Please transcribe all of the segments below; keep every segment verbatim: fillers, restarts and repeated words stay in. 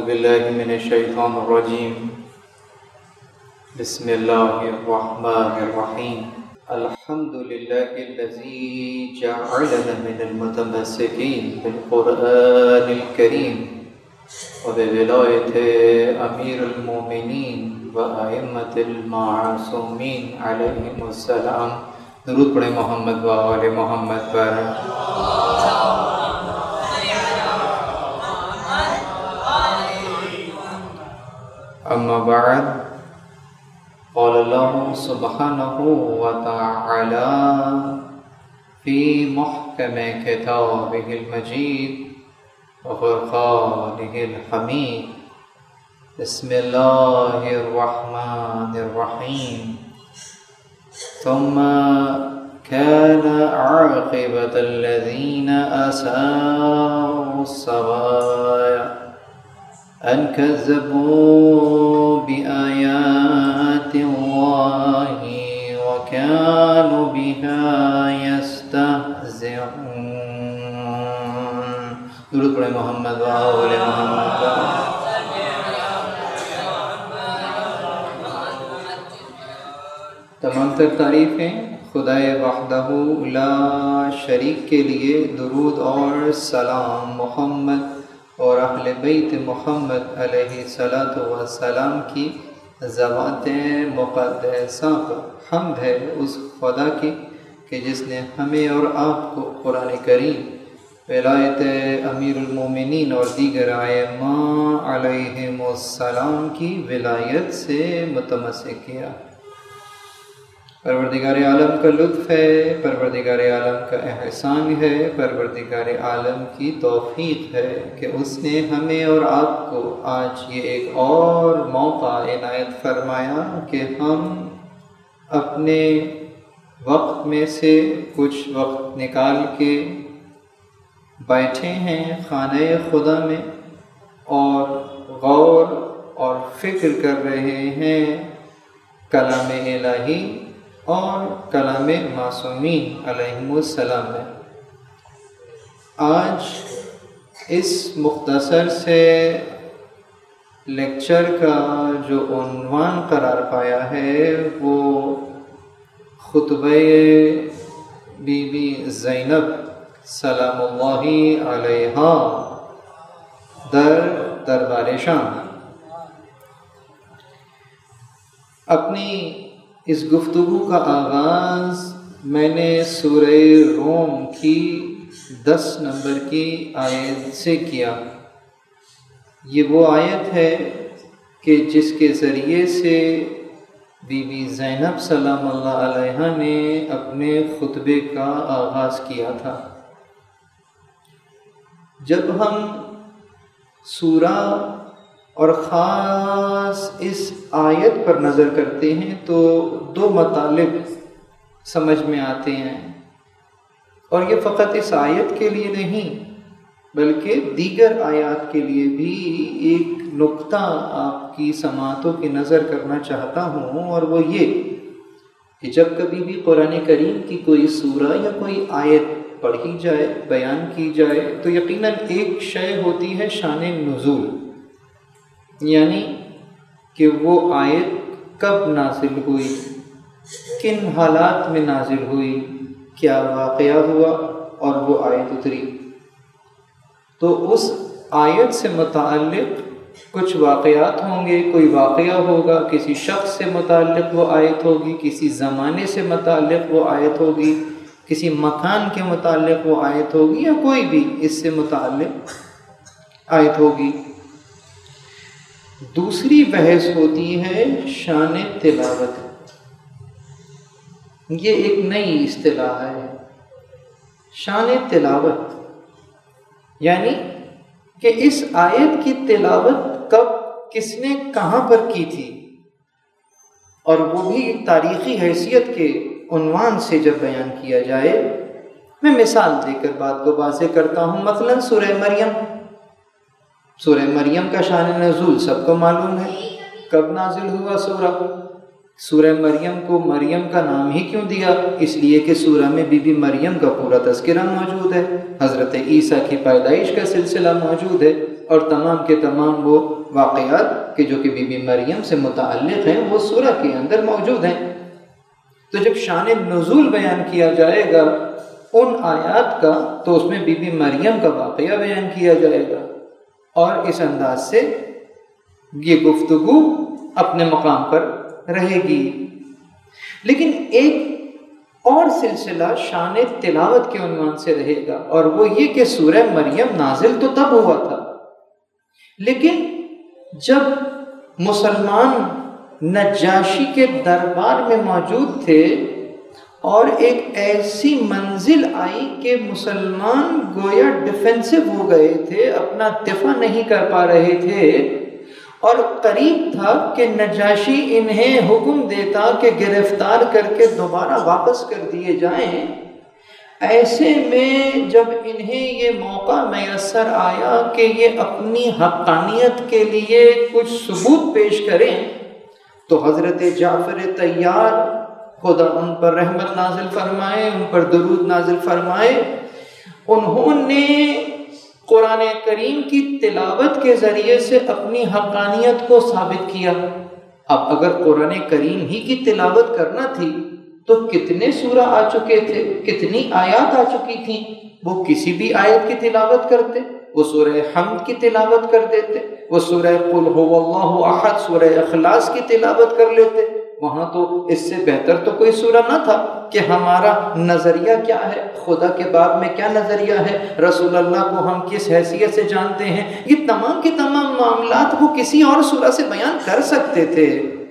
بالله من الشيطان الرجيم. بسم الله الرحمن الرحيم. الحمد لله الذي جعلنا من المتمسكين بالقرآن الكريم وبولاية أمير المؤمنين وأئمة المعصومين عليهم السلام. درود پڑھیں محمد و آل محمد پر. اما بعد، قال الله سبحانه وتعالى في محكم كتابه المجيد وفرقانه الحميد. بسم الله الرحمن الرحيم. ثم كان عاقبة الذين أساءوا السوء أن كذبوا بآيات الله وكانوا بها يستهزئون. درود پڑھیں محمد و آل محمد. تمام تر تعریفیں خدائے وحدہ لا شریک کے لیے. درود اور سلام محمد اور اہل بیت محمد علیہ الصلاۃ والسلام کی ذوات مقدسہ پر حمد ہے اس خدا کی کہ جس نے ہمیں اور آپ کو قرآن کریم، ولایت امیر المومنین اور دیگر ائمہ علیہم السلام کی ولایت سے متمسک کیا. پروردگار عالم کا لطف ہے، پروردگار عالم کا احسان ہے، پروردگار عالم کی توفیق ہے کہ اس نے ہمیں اور آپ کو آج یہ ایک اور موقع عنایت فرمایا کہ ہم اپنے وقت میں سے کچھ وقت نکال کے بیٹھے ہیں خانہ خدا میں اور غور اور فکر کر رہے ہیں کلام الہی اور کلام معصومین علیہم السلام میں. آج اس مختصر سے لیکچر کا جو عنوان قرار پایا ہے وہ خطبہ بی بی زینب سلام اللہ علیہا در دربار شام. اپنی اس گفتگو کا آغاز میں نے سورہ روم کی دس نمبر کی آیت سے کیا. یہ وہ آیت ہے کہ جس کے ذریعے سے بی بی زینب سلام اللہ علیہا نے اپنے خطبے کا آغاز کیا تھا. جب ہم سورہ اور خاص اس آیت پر نظر کرتے ہیں تو دو مطالب سمجھ میں آتے ہیں، اور یہ فقط اس آیت کے لیے نہیں بلکہ دیگر آیات کے لیے بھی ایک نقطہ آپ کی سماعتوں کی نظر کرنا چاہتا ہوں، اور وہ یہ کہ جب کبھی بھی قرآن کریم کی کوئی سورہ یا کوئی آیت پڑھی جائے، بیان کی جائے، تو یقیناً ایک شے ہوتی ہے شان نزول، یعنی کہ وہ آیت کب نازل ہوئی، کن حالات میں نازل ہوئی، کیا واقعہ ہوا اور وہ آیت اتری. تو اس آیت سے متعلق کچھ واقعات ہوں گے، کوئی واقعہ ہوگا، کسی شخص سے متعلق وہ آیت ہوگی، کسی زمانے سے متعلق وہ آیت ہوگی، کسی مکان کے متعلق وہ آیت ہوگی، یا کوئی بھی اس سے متعلق آیت ہوگی. دوسری بحث ہوتی ہے شان تلاوت. یہ ایک نئی اصطلاح ہے، شان تلاوت، یعنی کہ اس آیت کی تلاوت کب، کس نے، کہاں پر کی تھی، اور وہ بھی تاریخی حیثیت کے عنوان سے جب بیان کیا جائے. میں مثال دے کر بات کو واضح کرتا ہوں. مثلا سورہ مریم، سورہ مریم کا شان نزول سب کو معلوم ہے. کب نازل ہوا سورہ؟ سورہ مریم کو مریم کا نام ہی کیوں دیا؟ اس لیے کہ سورہ میں بی بی مریم کا پورا تذکرہ موجود ہے، حضرت عیسیٰ کی پیدائش کا سلسلہ موجود ہے. اور تمام کے تمام وہ واقعات کہ جو کہ بی بی مریم سے متعلق ہیں وہ سورہ کے اندر موجود ہیں۔ تو جب شان نزول بیان کیا جائے گا ان آیات کا تو اس میں بی بی مریم کا واقعہ بیان کیا جائے گا، اور اس انداز سے یہ گفتگو اپنے مقام پر رہے گی۔ لیکن ایک اور سلسلہ شان تلاوت کے عنوان سے رہے گا، اور وہ یہ کہ سورہ مریم نازل تو تب ہوا تھا، لیکن جب مسلمان نجاشی کے دربار میں موجود تھے اور ایک ایسی منزل آئی کہ مسلمان گویا ڈیفینسو ہو گئے تھے، اپنا دفاع نہیں کر پا رہے تھے، اور قریب تھا کہ نجاشی انہیں حکم دیتا کہ گرفتار کر کے دوبارہ واپس کر دیے جائیں۔ ایسے میں جب انہیں یہ موقع میسر آیا کہ یہ اپنی حقانیت کے لیے کچھ ثبوت پیش کریں، تو حضرت جعفر طیار خدا ان پر رحمت نازل فرمائے، ان پر درود نازل فرمائے، انہوں نے قرآن کریم کی تلاوت کے ذریعے سے اپنی حقانیت کو ثابت کیا۔ اب اگر قرآن کریم ہی کی تلاوت کرنا تھی تو کتنے سورہ آ چکے تھے، کتنی آیات آ چکی تھیں، وہ کسی بھی آیت کی تلاوت کرتے، وہ سورہ حمد کی تلاوت کر دیتے، وہ سورہ قل هو اللہ احد، سورہ اخلاص کی تلاوت کر لیتے۔ وہاں تو اس سے بہتر تو کوئی سورہ نہ تھا کہ ہمارا نظریہ کیا ہے، خدا کے باب میں کیا نظریہ ہے، رسول اللہ کو ہم کس حیثیت سے جانتے ہیں، یہ تمام کے تمام معاملات وہ کسی اور سورہ سے بیان کر سکتے تھے۔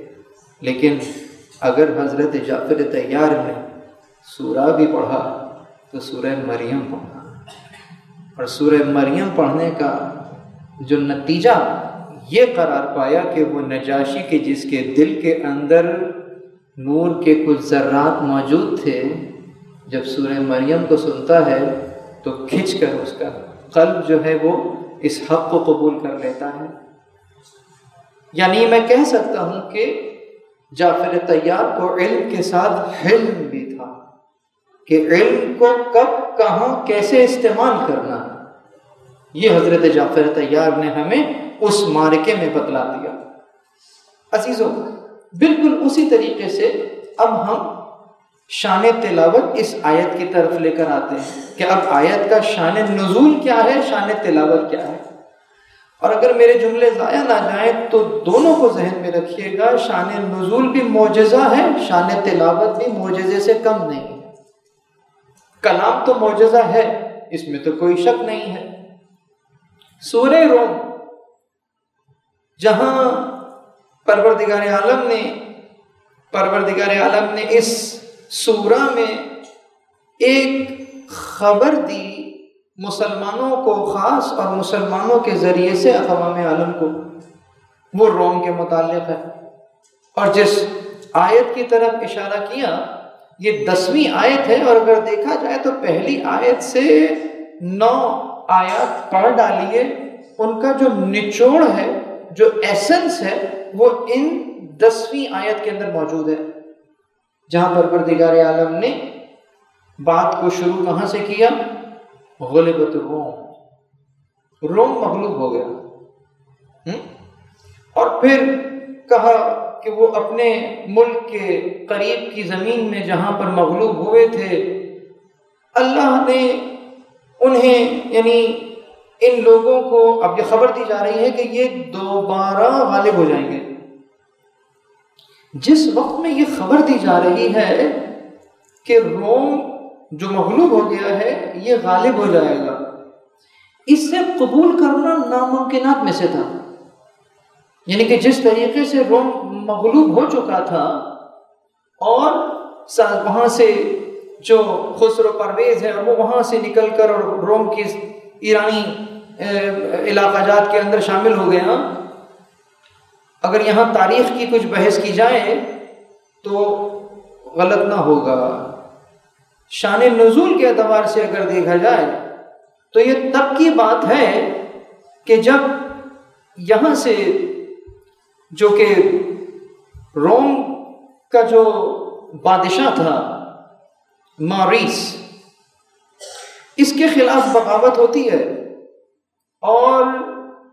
لیکن اگر حضرت جعفر طیار نے سورہ بھی پڑھا تو سورہ مریم پڑھا، اور سورہ مریم پڑھنے کا جو نتیجہ یہ قرار پایا کہ وہ نجاشی کے جس کے دل کے اندر نور کے کچھ ذرات موجود تھے، جب سورہ مریم کو سنتا ہے تو کھنچ کر اس کا قلب جو ہے وہ اس حق کو قبول کر لیتا ہے۔ یعنی میں کہہ سکتا ہوں کہ جعفر طیار کو علم کے ساتھ حلم بھی تھا کہ علم کو کب کہاں کیسے استعمال کرنا، یہ حضرت جعفر طیار نے ہمیں اس مارکے میں بتلا دیا۔ عزیزو، بالکل اسی طریقے سے اب ہم شان تلاوت اس آیت کی طرف لے کر آتے ہیں کہ اب آیت کا شان نزول کیا ہے، شان تلاوت کیا ہے۔ اور اگر میرے جملے ضائع نہ جائیں تو دونوں کو ذہن میں رکھیے گا، شان نزول بھی معجزہ ہے، شان تلاوت بھی معجزے سے کم نہیں ہے۔ کلام تو معجزہ ہے، اس میں تو کوئی شک نہیں ہے۔ سورہ روم جہاں پروردگار عالم نے پروردگار عالم نے اس سورہ میں ایک خبر دی مسلمانوں کو خاص اور مسلمانوں کے ذریعے سے اقوام عالم کو، وہ روم کے متعلق ہے، اور جس آیت کی طرف اشارہ کیا یہ دسویں آیت ہے، اور اگر دیکھا جائے تو پہلی آیت سے نو آیات پڑھ ڈالیے، ان کا جو نچوڑ ہے، جو ایسنس ہے، وہ ان دسویں آیت کے اندر موجود ہے، جہاں پروردگار عالم نے بات کو شروع کہاں سے کیا؟ غلبت روم، روم مغلوب ہو گیا، اور پھر کہا کہ وہ اپنے ملک کے قریب کی زمین میں جہاں پر مغلوب ہوئے تھے، اللہ نے انہیں، یعنی ان لوگوں کو اب یہ خبر دی جا رہی ہے کہ یہ دوبارہ غالب ہو جائیں گے۔ جس وقت میں یہ خبر دی جا رہی ہے کہ روم جو مغلوب ہو گیا ہے یہ غالب ہو جائے گا، اس سے قبول کرنا ناممکنات میں سے تھا۔ یعنی کہ جس طریقے سے روم مغلوب ہو چکا تھا، اور وہاں سے جو خسرو پرویز ہے وہ وہاں سے نکل کر اور روم کی ایرانی علاقہ جات کے اندر شامل ہو گیا، اگر یہاں تاریخ کی کچھ بحث کی جائے تو غلط نہ ہوگا۔ شان نزول کے اعتبار سے اگر دیکھا جائے تو یہ تب کی بات ہے کہ جب یہاں سے جو کہ روم کا جو بادشاہ تھا موریس، اس کے خلاف بغاوت ہوتی ہے، اور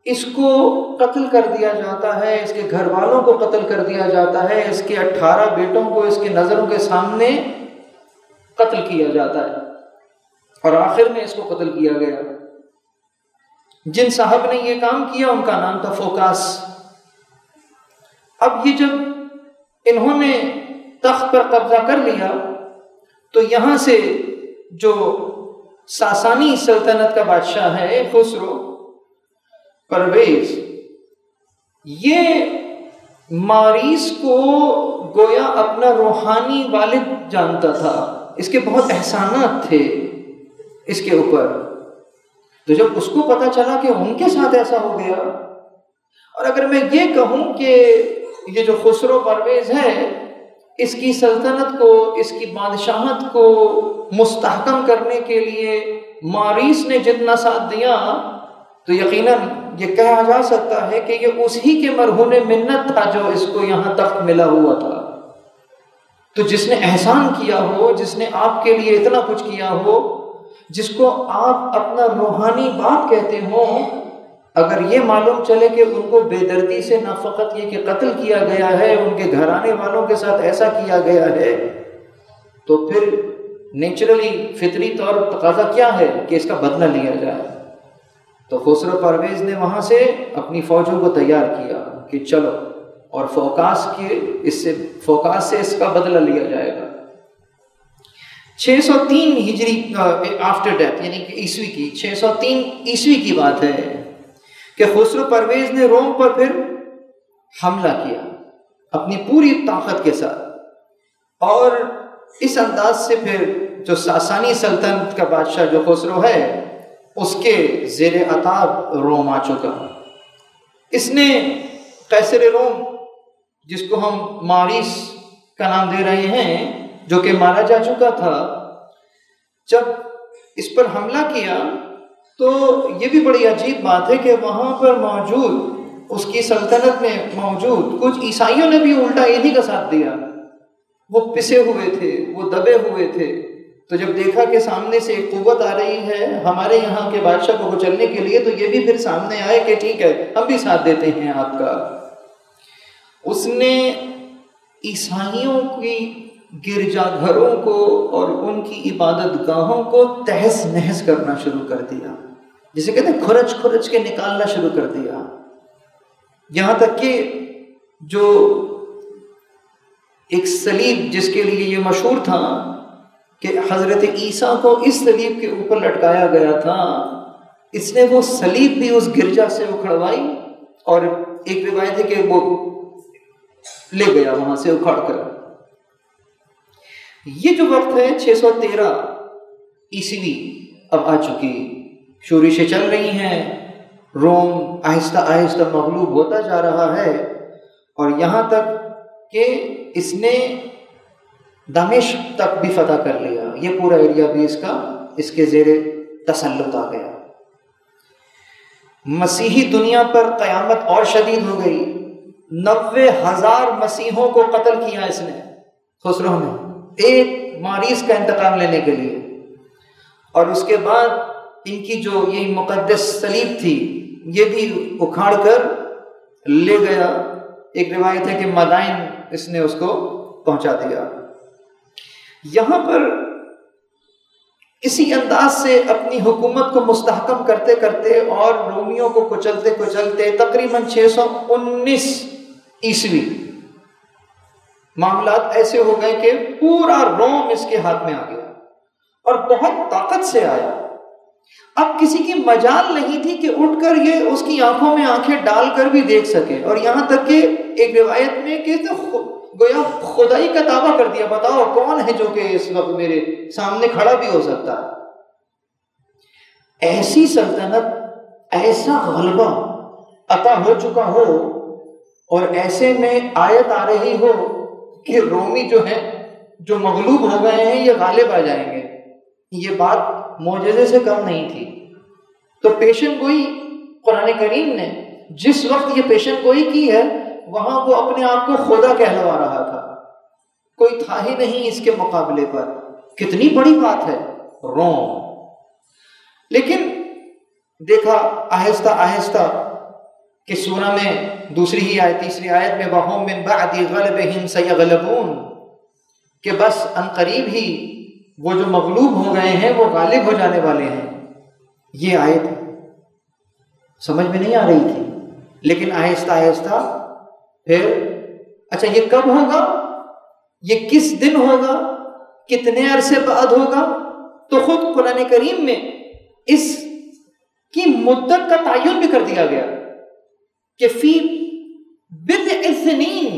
اس کو قتل کر دیا جاتا ہے، اس کے گھر والوں کو قتل کر دیا جاتا ہے، اس کے اٹھارہ بیٹوں کو اس کی نظروں کے سامنے قتل کیا جاتا ہے، اور آخر میں اس کو قتل کیا گیا۔ جن صاحب نے یہ کام کیا ان کا نام تھا فوکاس۔ اب یہ جب انہوں نے تخت پر قبضہ کر لیا تو یہاں سے جو ساسانی سلطنت کا بادشاہ ہے خسرو پرویز، یہ ماریس کو گویا اپنا روحانی والد جانتا تھا، اس کے بہت احسانات تھے اس کے اوپر۔ تو جب اس کو پتا چلا کہ ان کے ساتھ ایسا ہو گیا، اور اگر میں یہ کہوں کہ یہ جو خسرو پرویز ہے اس کی سلطنت کو، اس کی بادشاہت کو مستحکم کرنے کے لیے ماریس نے جتنا ساتھ دیا تو یقیناً یہ کہا جا سکتا ہے کہ یہ اسی کے مرہون منت تھا جو اس کو یہاں تخت ملا ہوا تھا۔ تو جس نے احسان کیا ہو، جس نے آپ کے لیے اتنا کچھ کیا ہو، جس کو آپ اپنا روحانی باپ کہتے ہو، اگر یہ معلوم چلے کہ ان کو بے دردی سے نہ فقط یہ کہ قتل کیا گیا ہے، ان کے گھرانے والوں کے ساتھ ایسا کیا گیا ہے، تو پھر نیچرلی فطری طور تقاضا کیا ہے کہ اس کا بدلہ لیا جائے۔ تو خسرو پرویز نے وہاں سے اپنی فوجوں کو تیار کیا کہ چلو، اور فوکاس کے اس سے فوکاس سے اس کا بدلہ لیا جائے گا۔ چھ سو تین ہجری آفٹر ڈیتھ، یعنی کہ عیسوی کی چھ سو تین عیسوی کی بات ہے کہ خسرو پرویز نے روم پر پھر حملہ کیا اپنی پوری طاقت کے ساتھ، اور اس انداز سے پھر جو ساسانی سلطنت کا بادشاہ جو خسرو ہے اس کے زیر عتاب روم آ چکا۔ اس نے قیصر روم، جس کو ہم ماریس کا نام دے رہے ہیں، جو کہ مارا جا چکا تھا، جب اس پر حملہ کیا تو یہ بھی بڑی عجیب بات ہے کہ وہاں پر موجود اس کی سلطنت میں موجود کچھ عیسائیوں نے بھی الٹا انہی کا ساتھ دیا۔ وہ پسے ہوئے تھے، وہ دبے ہوئے تھے، تو جب دیکھا کہ سامنے سے ایک قوت آ رہی ہے ہمارے یہاں کے بادشاہ کو کچلنے کے لیے، تو یہ بھی پھر سامنے آئے کہ ٹھیک ہے ہم بھی ساتھ دیتے ہیں آپ کا۔ اس نے عیسائیوں کی گرجا گھروں کو اور ان کی عبادت گاہوں کو تہس نہس کرنا شروع کر دیا، جسے کہتے ہیں کھرچ کھرچ کے نکالنا شروع کر دیا، یہاں تک کہ جو ایک صلیب جس کے لیے یہ مشہور تھا کہ حضرت عیسیٰ کو اس صلیب کے اوپر لٹکایا گیا تھا، اس نے وہ صلیب بھی اس گرجا سے اکھڑوائی، اور ایک روایت ہے کہ وہ لے گیا وہاں سے اکھاڑ کر۔ یہ جو وقت ہے چھ سو تیرہ عیسوی اب آ چکی، شورشیں چل رہی ہیں، روم آہستہ آہستہ مغلوب ہوتا جا رہا ہے، اور یہاں تک کہ اس نے دمشق تک بھی فتح کر لیا، یہ پورا ایریا بھی اس کا اس کے زیر تسلط آ گیا۔ مسیحی دنیا پر قیامت اور شدید ہو گئی، نوے ہزار مسیحوں کو قتل کیا اس نے، خسرو نے، ایک ماریس کا انتقام لینے کے لیے، اور اس کے بعد ان کی جو یہ مقدس صلیب تھی یہ بھی اکھاڑ کر لے گیا۔ ایک روایت ہے کہ مدائن اس نے اس کو پہنچا دیا۔ یہاں پر اسی انداز سے اپنی حکومت کو مستحکم کرتے کرتے اور رومیوں کو کچلتے کچلتے تقریباً چھ سو انیس عیسوی معاملات ایسے ہو گئے کہ پورا روم اس کے ہاتھ میں آ گیا، اور بہت طاقت سے آیا۔ اب کسی کی مجال نہیں تھی کہ اٹھ کر یہ اس کی آنکھوں میں آنکھیں ڈال کر بھی دیکھ سکے، اور یہاں تک کہ ایک روایت میں کہ گویا خدائی کا دعویٰ کر دیا، بتاؤ کون ہے جو کہ اس وقت میرے سامنے کھڑا بھی ہو سکتا ہے۔ ایسی سلطنت، ایسا غلبہ عطا ہو چکا ہو، اور ایسے میں آیت آ رہی ہو کہ رومی جو ہیں جو مغلوب ہو گئے ہیں یہ غالب آ جائیں گے، یہ بات معجزے سے کم نہیں تھی۔ تو پیشن گوئی قرآن کریم نے جس وقت یہ پیشن گوئی کی ہے وہاں وہ اپنے آپ کو خدا کہلوا رہا تھا، کوئی تھا ہی نہیں اس کے مقابلے پر۔ کتنی بڑی بات ہے روم۔ لیکن دیکھا آہستہ آہستہ کہ سورہ میں دوسری ہی آیت تیسری آیت میں وَهُمْ مِنْ بَعْدِ غَلَبِهِمْ سَيَغْلَبُونَ کہ بس ان قریب ہی وہ جو مغلوب ہو گئے ہیں وہ غالب ہو جانے والے ہیں. یہ آیت سمجھ میں نہیں آ رہی تھی، لیکن آہستہ آہستہ پھر اچھا یہ کب ہوگا، یہ کس دن ہوگا، کتنے عرصے بعد ہوگا، تو خود قرآن کریم میں اس کی مدت کا تعین بھی کر دیا گیا کہ فی بضع سنین.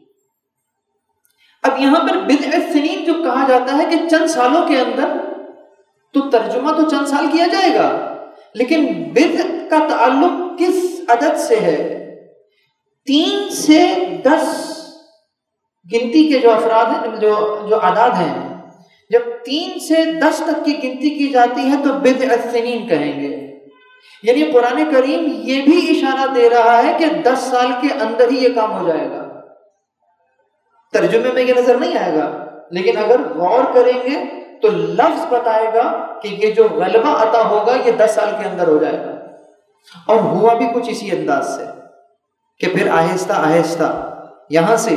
اب یہاں پر بضع سنین جو کہا جاتا ہے کہ چند سالوں کے اندر، تو ترجمہ تو چند سال کیا جائے گا، لیکن بضع کا تعلق کس عدد سے ہے؟ تین سے دس گنتی کے جو افراد ہیں، جو جو اعداد ہیں، جب تین سے دس تک کی گنتی کی جاتی ہے تو بضع سنین کہیں گے. یعنی قرآن کریم یہ بھی اشارہ دے رہا ہے کہ دس سال کے اندر ہی یہ کام ہو جائے گا. ترجمے میں یہ نظر نہیں آئے گا، لیکن اگر غور کریں گے تو لفظ بتائے گا کہ یہ جو غلبہ عطا ہوگا یہ دس سال کے اندر ہو جائے گا. اور ہوا بھی کچھ اسی انداز سے کہ پھر آہستہ آہستہ یہاں سے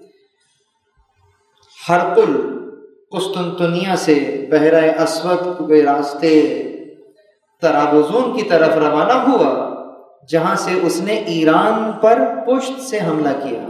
ہرقل قسطنطنیہ سے بحیرہ اسود کے راستے طرابزون کی طرف روانہ ہوا، جہاں سے اس نے ایران پر پشت سے حملہ کیا.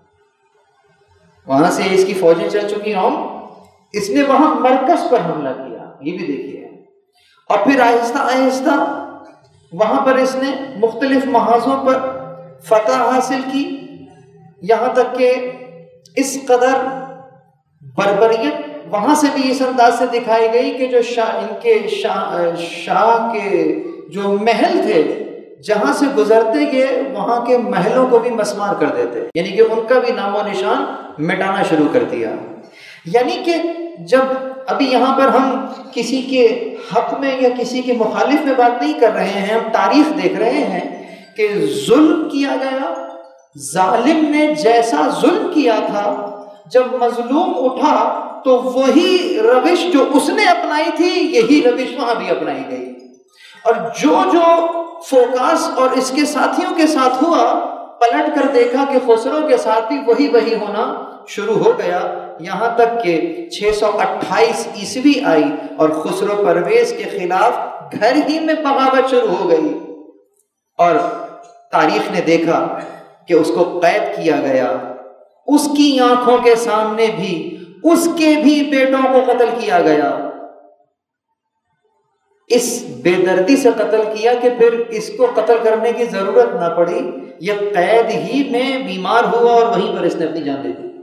وہاں سے اس کی فوجیں چل چکی ہوں، اس نے وہاں مرکز پر حملہ کیا، یہ بھی دیکھیے. اور پھر آہستہ آہستہ وہاں پر اس نے مختلف محاذوں پر فتح حاصل کی، یہاں تک کہ اس قدر بربریت وہاں سے بھی اس انداز سے دکھائی گئی کہ جو شاہ ان کے شاہ, شاہ کے جو محل تھے جہاں سے گزرتے گئے وہاں کے محلوں کو بھی مسمار کر دیتے، یعنی کہ ان کا بھی نام و نشان مٹانا شروع کر دیا. یعنی کہ جب ابھی یہاں پر ہم کسی کے حق میں یا کسی کے مخالف میں بات نہیں کر رہے ہیں، ہم تاریخ دیکھ رہے ہیں کہ ظلم کیا گیا. ظالم نے جیسا ظلم کیا تھا، جب مظلوم اٹھا تو وہی روش جو اس نے اپنائی تھی یہی روش وہاں بھی اپنائی گئی. اور جو جو فوکاس اور اس کے ساتھیوں کے ساتھ ہوا، پلٹ کر دیکھا کہ خسرو کے ساتھ بھی وہی وہی ہونا شروع ہو گیا، یہاں تک کہ چھ سو اٹھائیس عیسوی آئی اور خسرو پرویز کے خلاف گھر ہی میں بغاوت شروع ہو گئی. اور تاریخ نے دیکھا کہ اس کو قید کیا گیا، اس کی آنکھوں کے سامنے بھی اس کے بھی بیٹوں کو قتل کیا گیا. اس بے دردی سے قتل کیا کہ پھر اس کو قتل کرنے کی ضرورت نہ پڑی، یہ قید ہی میں بیمار ہوا اور وہیں پر اس نے اپنی جان دے دی.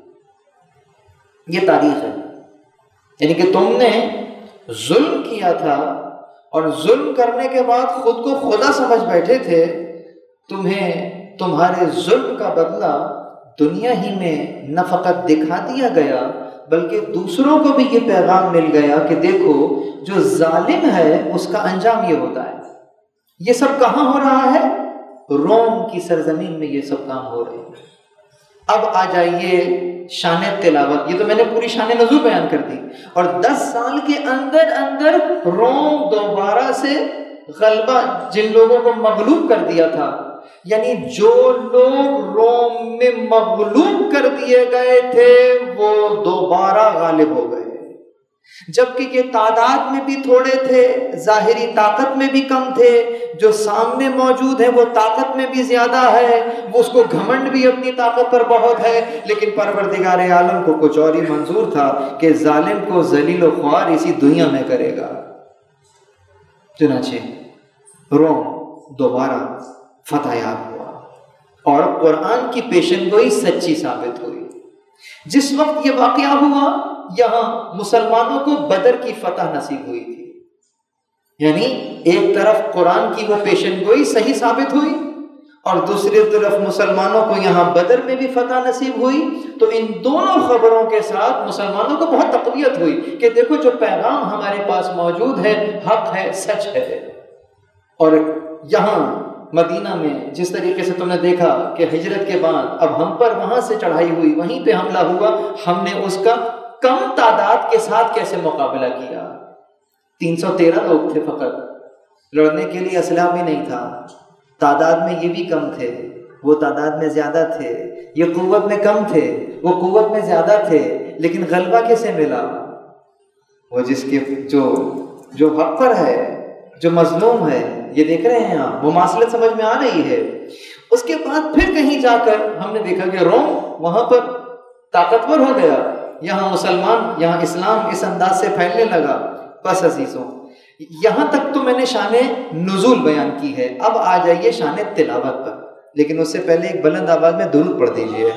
یہ تاریخ ہے. یعنی کہ تم نے ظلم کیا تھا اور ظلم کرنے کے بعد خود کو خدا سمجھ بیٹھے تھے، تمہیں تمہارے ظلم کا بدلہ دنیا ہی میں نہ فقط دکھا دیا گیا بلکہ دوسروں کو بھی یہ پیغام مل گیا کہ دیکھو جو ظالم ہے اس کا انجام یہ ہوتا ہے. یہ سب کہاں ہو رہا ہے؟ روم کی سرزمین میں یہ سب کام ہو رہے ہیں. اب آ جائیے شان تلاوت. یہ تو میں نے پوری شان نزول بیان کر دی، اور دس سال کے اندر اندر روم دوبارہ سے غلبہ، جن لوگوں کو مغلوب کر دیا تھا، یعنی جو لوگ روم میں مغلوب کر دیے گئے تھے وہ دوبارہ غالب ہو گئے. جبکہ یہ تعداد میں بھی تھوڑے تھے، ظاہری طاقت میں بھی کم تھے، جو سامنے موجود ہے وہ طاقت میں بھی زیادہ ہے، وہ اس کو گھمنڈ بھی اپنی طاقت پر بہت ہے، لیکن پروردگار عالم کو کچھ اور ہی منظور تھا کہ ظالم کو ذلیل و خوار اسی دنیا میں کرے گا. چنانچہ روم دوبارہ فتح یاب ہوا اور قرآن کی پیشن گوئی سچی ثابت ہوئی. جس وقت یہ واقعہ ہوا یہاں مسلمانوں کو بدر کی فتح نصیب ہوئی تھی. یعنی ایک طرف قرآن کی وہ پیشن گوئی صحیح ثابت ہوئی اور دوسری طرف مسلمانوں کو یہاں بدر میں بھی فتح نصیب ہوئی. تو ان دونوں خبروں کے ساتھ مسلمانوں کو بہت تقویت ہوئی کہ دیکھو جو پیغام ہمارے پاس موجود ہے حق ہے، سچ ہے. اور یہاں مدینہ میں جس طریقے سے تم نے دیکھا کہ ہجرت کے بعد اب ہم پر وہاں سے چڑھائی ہوئی، وہیں پہ حملہ ہوا، ہم نے اس کا کم تعداد کے ساتھ کیسے مقابلہ کیا. تین سو تیرہ لوگ تھے فقط، لڑنے کے لیے اسلحہ بھی نہیں تھا. تعداد میں یہ بھی کم تھے، وہ تعداد میں زیادہ تھے، یہ قوت میں کم تھے، وہ قوت میں زیادہ تھے، لیکن غلبہ کیسے ملا؟ وہ جس کے جو جو حق پر ہے، جو مظلوم ہے، یہ دیکھ رہے ہیں آپ، مماثلت سمجھ میں آ رہی ہے۔ اس کے بعد پھر کہیں جا کر ہم نے دیکھا کہ روم وہاں پر طاقتور ہو گیا، یہاں مسلمان، یہاں اسلام اس انداز سے پھیلنے لگا۔ بس عزیزوں، یہاں تک تو میں نے شان نزول بیان کی ہے، اب آ جائیے شان تلاوت پر، لیکن اس سے پہلے ایک بلند آواز میں درود پڑھ دیجیے۔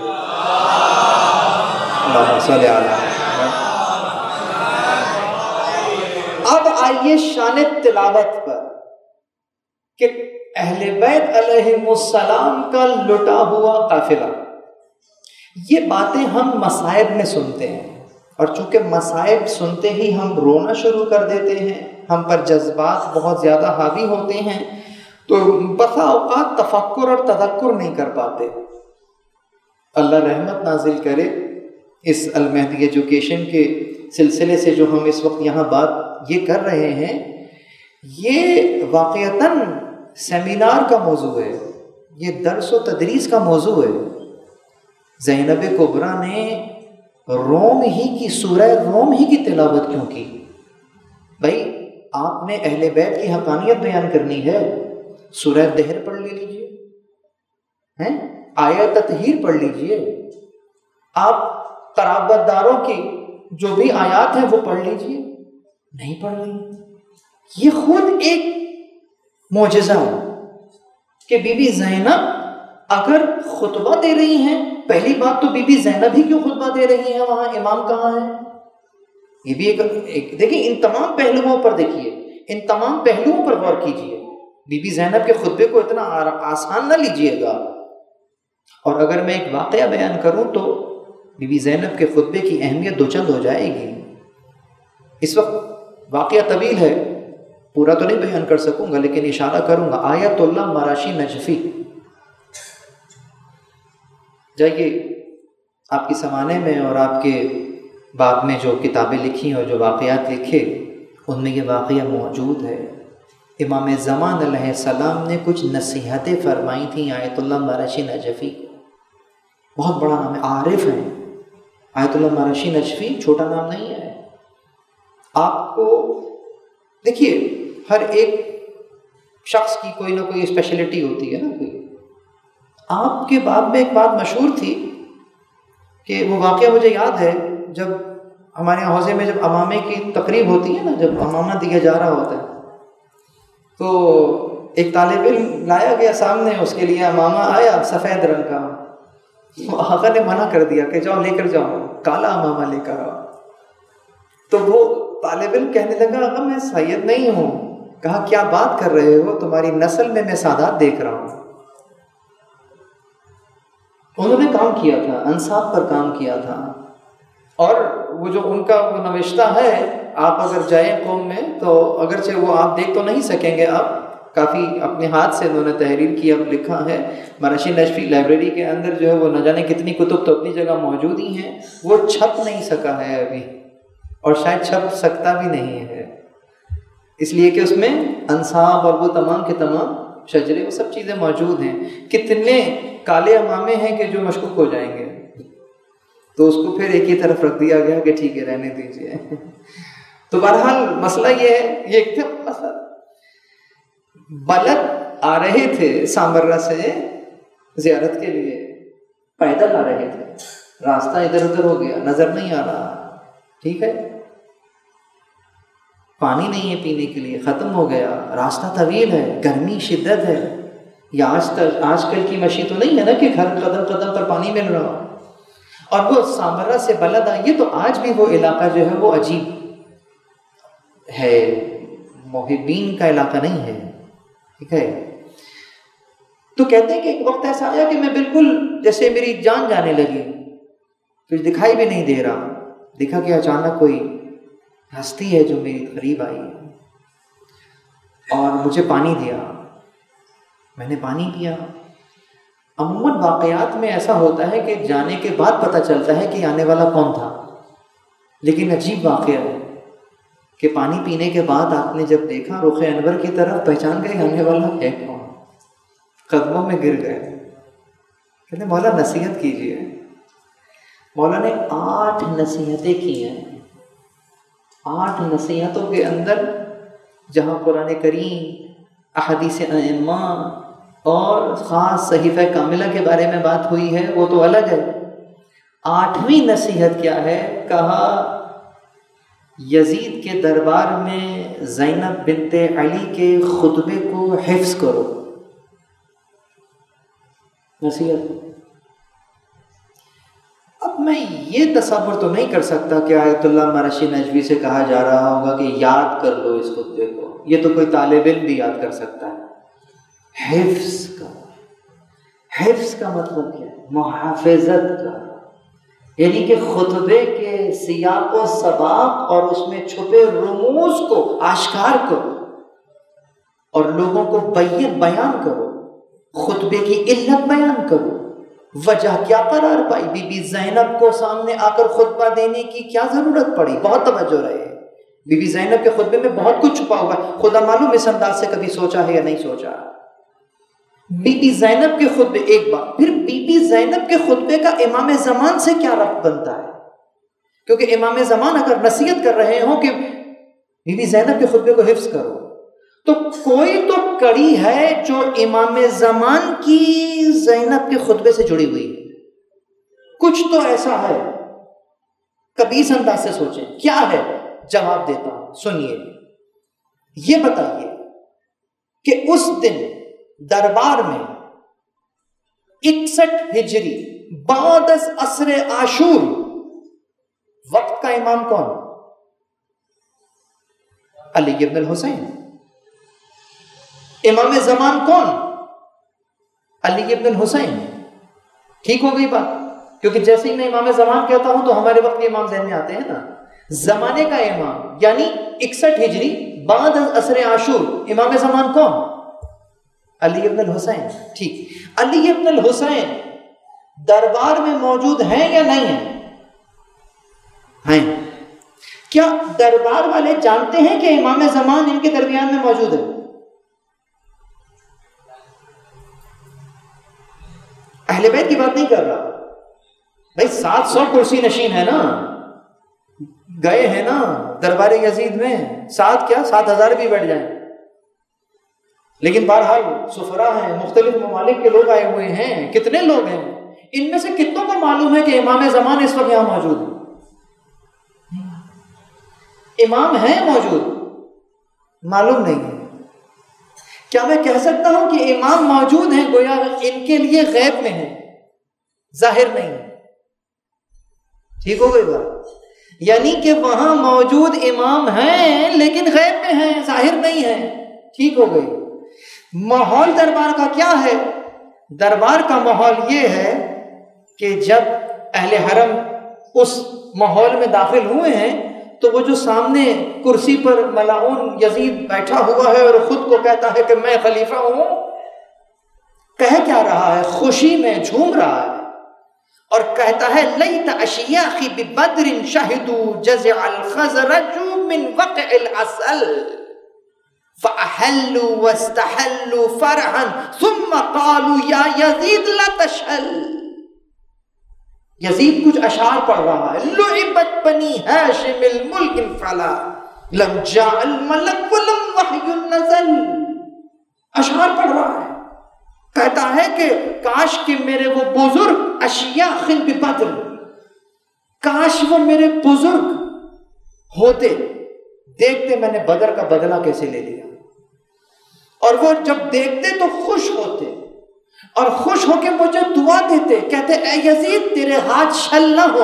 اللہم صلی علی محمد۔ اب آئیے شان تلاوت پر کہ اہل بیت علیہم السلام کا لٹا ہوا قافلہ، یہ باتیں ہم مصائب میں سنتے ہیں، اور چونکہ مصائب سنتے ہی ہم رونا شروع کر دیتے ہیں، ہم پر جذبات بہت زیادہ حاوی ہوتے ہیں، تو بسا اوقات تفکر اور تذکر نہیں کر پاتے۔ اللہ رحمت نازل کرے، اس المہدی ایجوکیشن کے سلسلے سے جو ہم اس وقت یہاں بات یہ کر رہے ہیں، یہ واقعتاً سیمینار کا موضوع ہے، یہ درس و تدریس کا موضوع ہے۔ زینب کبریٰ نے روم ہی کی سورہ روم ہی کی تلاوت کیوں کی؟ بھائی آپ نے اہل بیت کی حقانیت بیان کرنی ہے، سورہ دہر پڑھ لے لیجئے، ہیں آیت تطہیر پڑھ لیجئے، آپ قرابت داروں کی جو بھی آیات ہیں وہ پڑھ لیجئے، نہیں پڑھ رہی۔ یہ خود ایک معجزہ ہے کہ بی بی زینب اگر خطبہ دے رہی ہیں، پہلی بات تو بی بی زینب ہی کیوں خطبہ دے رہی ہیں، وہاں امام کہاں ہے؟ یہ بھی ایک, ایک دیکھیں، ان تمام پہلوؤں پر دیکھیے، ان تمام پہلوؤں پر غور کیجیے۔ بی بی زینب کے خطبے کو اتنا آسان نہ لیجیے گا۔ اور اگر میں ایک واقعہ بیان کروں تو بی بی زینب کے خطبے کی اہمیت دو چند ہو جائے گی۔ اس وقت واقعہ طویل ہے، پورا تو نہیں بیان کر سکوں گا، لیکن اشارہ کروں گا۔ آیت اللہ مراشی نجفی، جائیے آپ کی زمانے میں اور آپ کے بعد میں جو کتابیں لکھی اور جو واقعات لکھے، ان میں یہ واقعہ موجود ہے۔ امام زمان علیہ السلام نے کچھ نصیحتیں فرمائی تھیں آیت اللہ مراشی نجفی کو، بہت بڑا نام ہے، عارف ہیں۔ آیت اللہ مراشی نجفی چھوٹا نام نہیں ہے۔ آپ کو دیکھیے، ہر ایک شخص کی کوئی نہ کوئی اسپیشلٹی ہوتی ہے نا، کوئی۔ آپ کے باب میں ایک بات مشہور تھی کہ وہ واقعہ مجھے یاد ہے، جب ہمارے یہاں حوضے میں جب امامے کی تقریب ہوتی ہے نا، جب امامہ دیا جا رہا ہوتا ہے، تو ایک طالب علم لایا گیا سامنے، اس کے لیے امامہ آیا سفید رنگ کا، آقا نے منع کر دیا کہ جاؤ لے کر جاؤ، کالا امامہ لے کر آؤ۔ تو وہ طالب علم کہنے لگا آقا میں سید نہیں ہوں۔ کہا کیا بات کر رہے ہو، تمہاری نسل میں میں سادات دیکھ رہا ہوں۔ انہوں نے کام کیا تھا، انصاف پر کام کیا تھا، اور وہ جو ان کا وہ نوشتہ ہے، آپ اگر جائیں قوم میں تو اگرچہ وہ آپ دیکھ تو نہیں سکیں گے، اب کافی اپنے ہاتھ سے انہوں نے تحریر کی، اب لکھا ہے مراشی نجفی لائبریری کے اندر جو ہے وہ نہ جانے کتنی کتب تو اپنی جگہ موجود ہی ہیں، وہ چھپ نہیں سکا ہے ابھی، اور شاید چھپ سکتا بھی نہیں ہے، اس لیے کہ اس میں انصاب اور وہ تمام کے تمام شجرے وہ سب چیزیں موجود ہیں۔ کتنے کالے امامے ہیں کہ جو مشکوک ہو جائیں گے، تو اس کو پھر ایک ہی طرف رکھ دیا گیا کہ ٹھیک ہے رہنے دیجیے۔ تو بہرحال مسئلہ یہ ہے، یہ ایک مسئلہ بلد آ رہے تھے سامرہ سے زیارت کے لیے، پیدل آ رہے تھے، راستہ ادھر ادھر ہو گیا، نظر نہیں آ رہا، ٹھیک ہے، پانی نہیں ہے پینے کے لیے، ختم ہو گیا، راستہ طویل ہے، گرمی شدت ہے، یا آج تک آج کل کی مشی تو نہیں ہے نا کہ ہر قدم قدم پر پانی مل رہا ہو، اور وہ سامرہ سے بلد آئے، یہ تو آج بھی وہ علاقہ جو ہے وہ عجیب ہے، محبین کا علاقہ نہیں ہے، ٹھیک ہے۔ تو کہتے ہیں کہ ایک وقت ایسا آیا کہ میں بالکل جیسے میری جان جانے لگی، کچھ دکھائی بھی نہیں دے رہا، دیکھا کہ اچانک کوئی ہستی ہے جو میری قریب آئی اور مجھے پانی دیا، میں نے پانی پیا۔ عموماً واقعات میں ایسا ہوتا ہے کہ جانے کے بعد پتہ چلتا ہے کہ آنے والا کون تھا، لیکن عجیب واقعہ ہے کہ پانی پینے کے بعد آپ نے جب دیکھا رخ انور کی طرف، پہچان گئے آنے والا ہے کون، قدموں میں گر گئے، کہتے مولا نصیحت کیجیے۔ مولا نے آٹھ نصیحتیں کی ہیں، آٹھ نصیحتوں کے اندر جہاں قرآن کریم، احادیث ائمہ اور خاص صحیفہ کاملہ کے بارے میں بات ہوئی ہے وہ تو الگ ہے، آٹھویں نصیحت کیا ہے؟ کہا یزید کے دربار میں زینب بنت علی کے خطبے کو حفظ کرو، نصیحت۔ اب میں یہ تصور تو نہیں کر سکتا کہ آیت اللہ مرشی نجوی سے کہا جا رہا ہوگا کہ یاد کر لو اس خطبے کو، یہ تو کوئی طالب علم بھی یاد کر سکتا ہے۔ حفظ کا حفظ کا مطلب کیا ہے؟ محافظت کا، یعنی کہ خطبے کے سیاق و سباق اور اس میں چھپے رموز کو آشکار کرو اور لوگوں کو بیان بیان کرو، خطبے کی علت بیان کرو، وجہ کیا قرار پائی، بی بی زینب کو سامنے آ کر خطبہ دینے کی کیا ضرورت پڑی۔ بہت توجہ رہے، بی بی زینب کے خطبے میں بہت کچھ چھپا ہوا ہے، خدا معلوم اس انداز سے کبھی سوچا ہے یا نہیں سوچا۔ بی بی زینب کے خطبے ایک بات، پھر بی بی زینب کے خطبے کا امام زمان سے کیا ربط بنتا ہے؟ کیونکہ امام زمان اگر نصیحت کر رہے ہوں کہ بی بی زینب کے خطبے کو حفظ کرو، تو کوئی تو کڑی ہے جو امام زمان کی زینب کے خطبے سے جڑی ہوئی ہے، کچھ تو ایسا ہے، کبھی اس انداز سے سوچیں کیا ہے۔ جواب دیتا ہوں، سنیے، یہ بتائیے کہ اس دن دربار میں اکسٹھ ہجری بعد از عصر عاشور وقت کا امام کون؟ علی ابن الحسین۔ امام زمان کون؟ علی ابن الحسین۔ ٹھیک ہو گئی بات؟ کیونکہ جیسے ہی میں امام زمان کہتا ہوں تو ہمارے وقت کے امام ذہن میں آتے ہیں نا، زمانے کا امام یعنی اکسٹھ ہجری بعد از عصر عاشور، امام زمان کون؟ علی ابن الحسین۔ ٹھیک، علی ابن الحسین دربار میں موجود ہیں یا نہیں ہیں؟ ہیں۔ کیا دربار والے جانتے ہیں کہ امام زمان ان کے درمیان میں موجود ہے؟ اہل بیت کی بات نہیں کر رہا بھائی، سات سو کرسی نشین ہے نا، گئے ہیں نا دربار یزید میں، سات کیا سات ہزار بھی بیٹھ جائیں، لیکن بہرحال سفرا ہیں، مختلف ممالک کے لوگ آئے ہوئے ہیں، کتنے لوگ ہیں، ان میں سے کتنوں کو معلوم ہے کہ امام زمان اس وقت یہاں موجود ہے؟ امام ہیں موجود، معلوم نہیں ہے۔ کیا میں کہہ سکتا ہوں کہ امام موجود ہیں؟ گویا ان کے لیے غیب میں ہیں، ظاہر نہیں ہے۔ ٹھیک ہو گئی بات؟ یعنی کہ وہاں موجود امام ہیں لیکن غیب میں ہیں، ظاہر نہیں ہے۔ ٹھیک ہو گئی؟ ماحول دربار کا کیا ہے؟ دربار کا ماحول یہ ہے کہ جب اہل حرم اس ماحول میں داخل ہوئے ہیں تو وہ جو سامنے کرسی پر ملعون یزید بیٹھا ہوا ہے اور خود کو کہتا ہے کہ میں خلیفہ ہوں، کہہ کیا رہا ہے؟ خوشی میں جھوم رہا ہے اور کہتا ہے لیت اشیاخی ببدر شہدوا جزع الخزرج من وقع العسل فأحلوا واستحلوا فرحا ثم قالوا یا یزید لا تشہل۔ یزید کچھ اشعار پڑھ رہا ہے، لعبت بنی ہاشم الملک فلا لم جاء الملک ولم وحی نزل، اشعار پڑھ رہا ہے، کہتا ہے کہ کاش کہ میرے وہ بزرگ اشیاخ ببدر، کاش وہ میرے بزرگ ہوتے، دیکھتے میں نے بدر کا بدلہ کیسے لے لیا، اور وہ جب دیکھتے تو خوش ہوتے اور خوش ہو کے مجھے دعا دیتے، کہتے اے یزید تیرے ہاتھ شل نہ ہو۔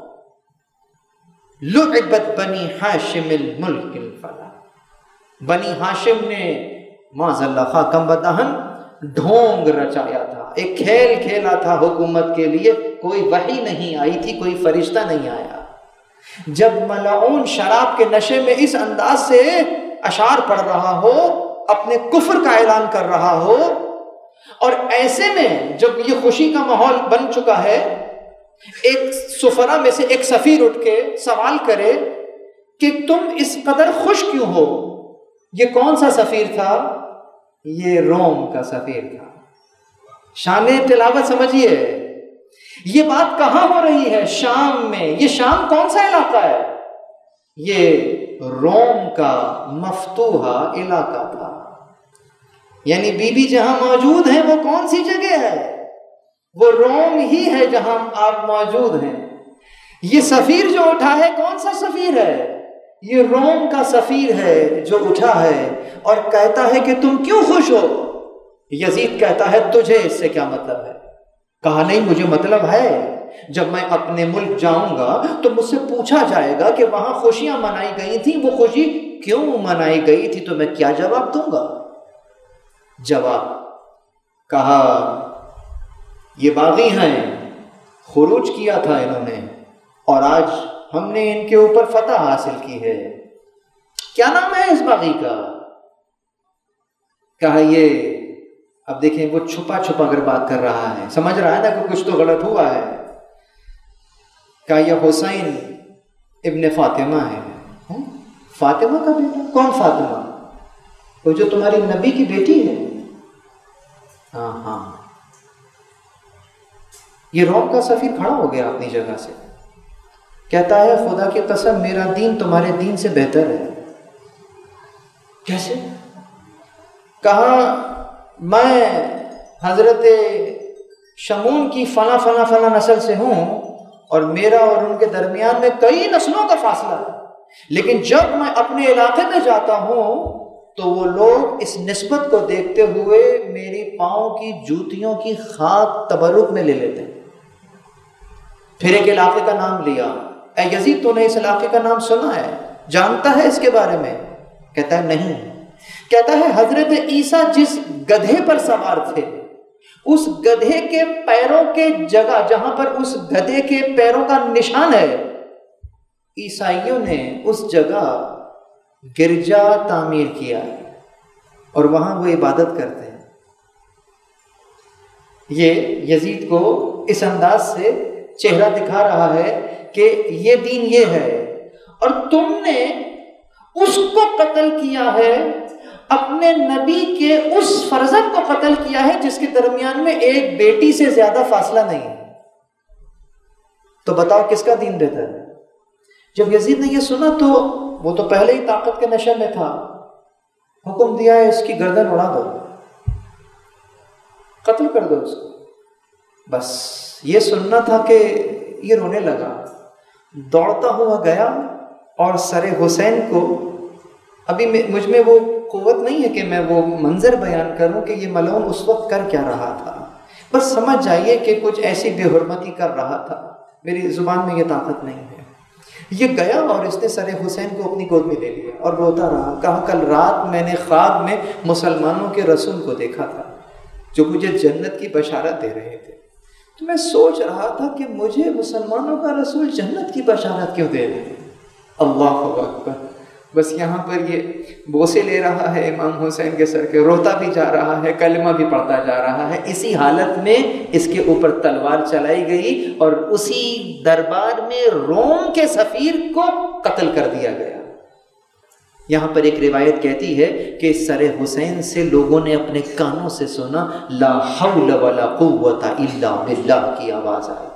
لعبت بنی ہاشم الملک الفلا، بنی ہاشم نے معاذ اللہ خاکم بدہن ڈھونگ رچایا تھا، ایک کھیل کھیلا تھا حکومت کے لیے، کوئی وحی نہیں آئی تھی، کوئی فرشتہ نہیں آیا۔ جب ملعون شراب کے نشے میں اس انداز سے اشعار پڑھ رہا ہو، اپنے کفر کا اعلان کر رہا ہو، اور ایسے میں جب یہ خوشی کا ماحول بن چکا ہے، ایک سفرا میں سے ایک سفیر اٹھ کے سوال کرے کہ تم اس قدر خوش کیوں ہو؟ یہ کون سا سفیر تھا؟ یہ روم کا سفیر تھا۔ شان تلاوت سمجھیے، یہ بات کہاں ہو رہی ہے؟ شام میں۔ یہ شام کون سا علاقہ ہے؟ یہ روم کا مفتوحہ علاقہ تھا، یعنی بی بی جہاں موجود ہیں وہ کون سی جگہ ہے؟ وہ روم ہی ہے جہاں آپ موجود ہیں۔ یہ سفیر جو اٹھا ہے کون سا سفیر ہے؟ یہ روم کا سفیر ہے جو اٹھا ہے اور کہتا ہے کہ تم کیوں خوش ہو؟ یزید کہتا ہے تجھے اس سے کیا مطلب ہے؟ کہا نہیں مجھے مطلب ہے، جب میں اپنے ملک جاؤں گا تو مجھ سے پوچھا جائے گا کہ وہاں خوشیاں منائی گئی تھیں، وہ خوشی کیوں منائی گئی تھی، تو میں کیا جواب دوں گا؟ جواب کہا یہ باغی ہیں، خروج کیا تھا انہوں نے اور آج ہم نے ان کے اوپر فتح حاصل کی ہے۔ کیا نام ہے اس باغی کا؟ کہا یہ، اب دیکھیں وہ چھپا چھپا کر بات کر رہا ہے، سمجھ رہا ہے نا کہ کچھ تو غلط ہوا ہے۔ کہا یہ حسین ابن فاطمہ ہے۔ فاطمہ کا بیٹا؟ کون فاطمہ؟ وہ جو تمہاری نبی کی بیٹی ہے؟ ہاں ہاں۔ یہ روم کا سفیر کھڑا ہو گیا اپنی جگہ سے، کہتا ہے خدا کی قسم میرا دین تمہارے دین سے بہتر ہے۔ کیسے؟ کہا میں حضرت شمون کی فلاں فلاں فلاں نسل سے ہوں اور میرا اور ان کے درمیان میں کئی نسلوں کا فاصلہ ہے، لیکن جب میں اپنے علاقے میں جاتا ہوں تو وہ لوگ اس نسبت کو دیکھتے ہوئے میری پاؤں کی جوتیوں کی خاک تبرک میں لے لیتے ہیں۔ پھر ایک علاقے کا نام لیا، اے یزید تو نے اس علاقے کا نام سنا ہے، جانتا ہے اس کے بارے میں؟ کہتا ہے نہیں۔ کہتا ہے حضرت عیسیٰ جس گدھے پر سوار تھے اس گدھے کے پیروں کے جگہ جہاں پر اس گدھے کے پیروں کا نشان ہے، عیسائیوں نے اس جگہ گرجا تعمیر کیا اور وہاں وہ عبادت کرتے ہیں۔ یہ یزید کو اس انداز سے چہرہ دکھا رہا ہے کہ یہ دین یہ ہے، اور تم نے اس کو قتل کیا ہے، اپنے نبی کے اس فرزند کو قتل کیا ہے جس کے درمیان میں ایک بیٹی سے زیادہ فاصلہ نہیں ہے۔ تو بتاؤ کس کا دین بہتر ہے؟ جب یزید نے یہ سنا تو وہ تو پہلے ہی طاقت کے نشے میں تھا، حکم دیا ہے اس کی گردن اڑا دو، قتل کر دو اس کو۔ بس یہ سننا تھا کہ یہ رونے لگا، دوڑتا ہوا گیا اور سر حسین کو، ابھی مجھ میں وہ قوت نہیں ہے کہ میں وہ منظر بیان کروں کہ یہ ملعون اس وقت کر کیا رہا تھا، بس سمجھ جائیے کہ کچھ ایسی بے حرمتی کر رہا تھا، میری زبان میں یہ طاقت نہیں ہے۔ یہ گیا اور اس نے سر حسین کو اپنی گود میں لے لیا اور روتا رہا، کہا کل رات میں نے خواب میں مسلمانوں کے رسول کو دیکھا تھا جو مجھے جنت کی بشارت دے رہے تھے، تو میں سوچ رہا تھا کہ مجھے مسلمانوں کا رسول جنت کی بشارت کیوں دے رہے ہیں۔ اللہ اکبر۔ بس یہاں پر یہ بوسے لے رہا ہے امام حسین کے سر کے، روتا بھی جا رہا ہے، کلمہ بھی پڑھتا جا رہا ہے۔ اسی حالت میں اس کے اوپر تلوار چلائی گئی اور اسی دربار میں روم کے سفیر کو قتل کر دیا گیا۔ یہاں پر ایک روایت کہتی ہے کہ سر حسین سے لوگوں نے اپنے کانوں سے سنا لا حول ولا قوت الا باللہ کی آواز آئی۔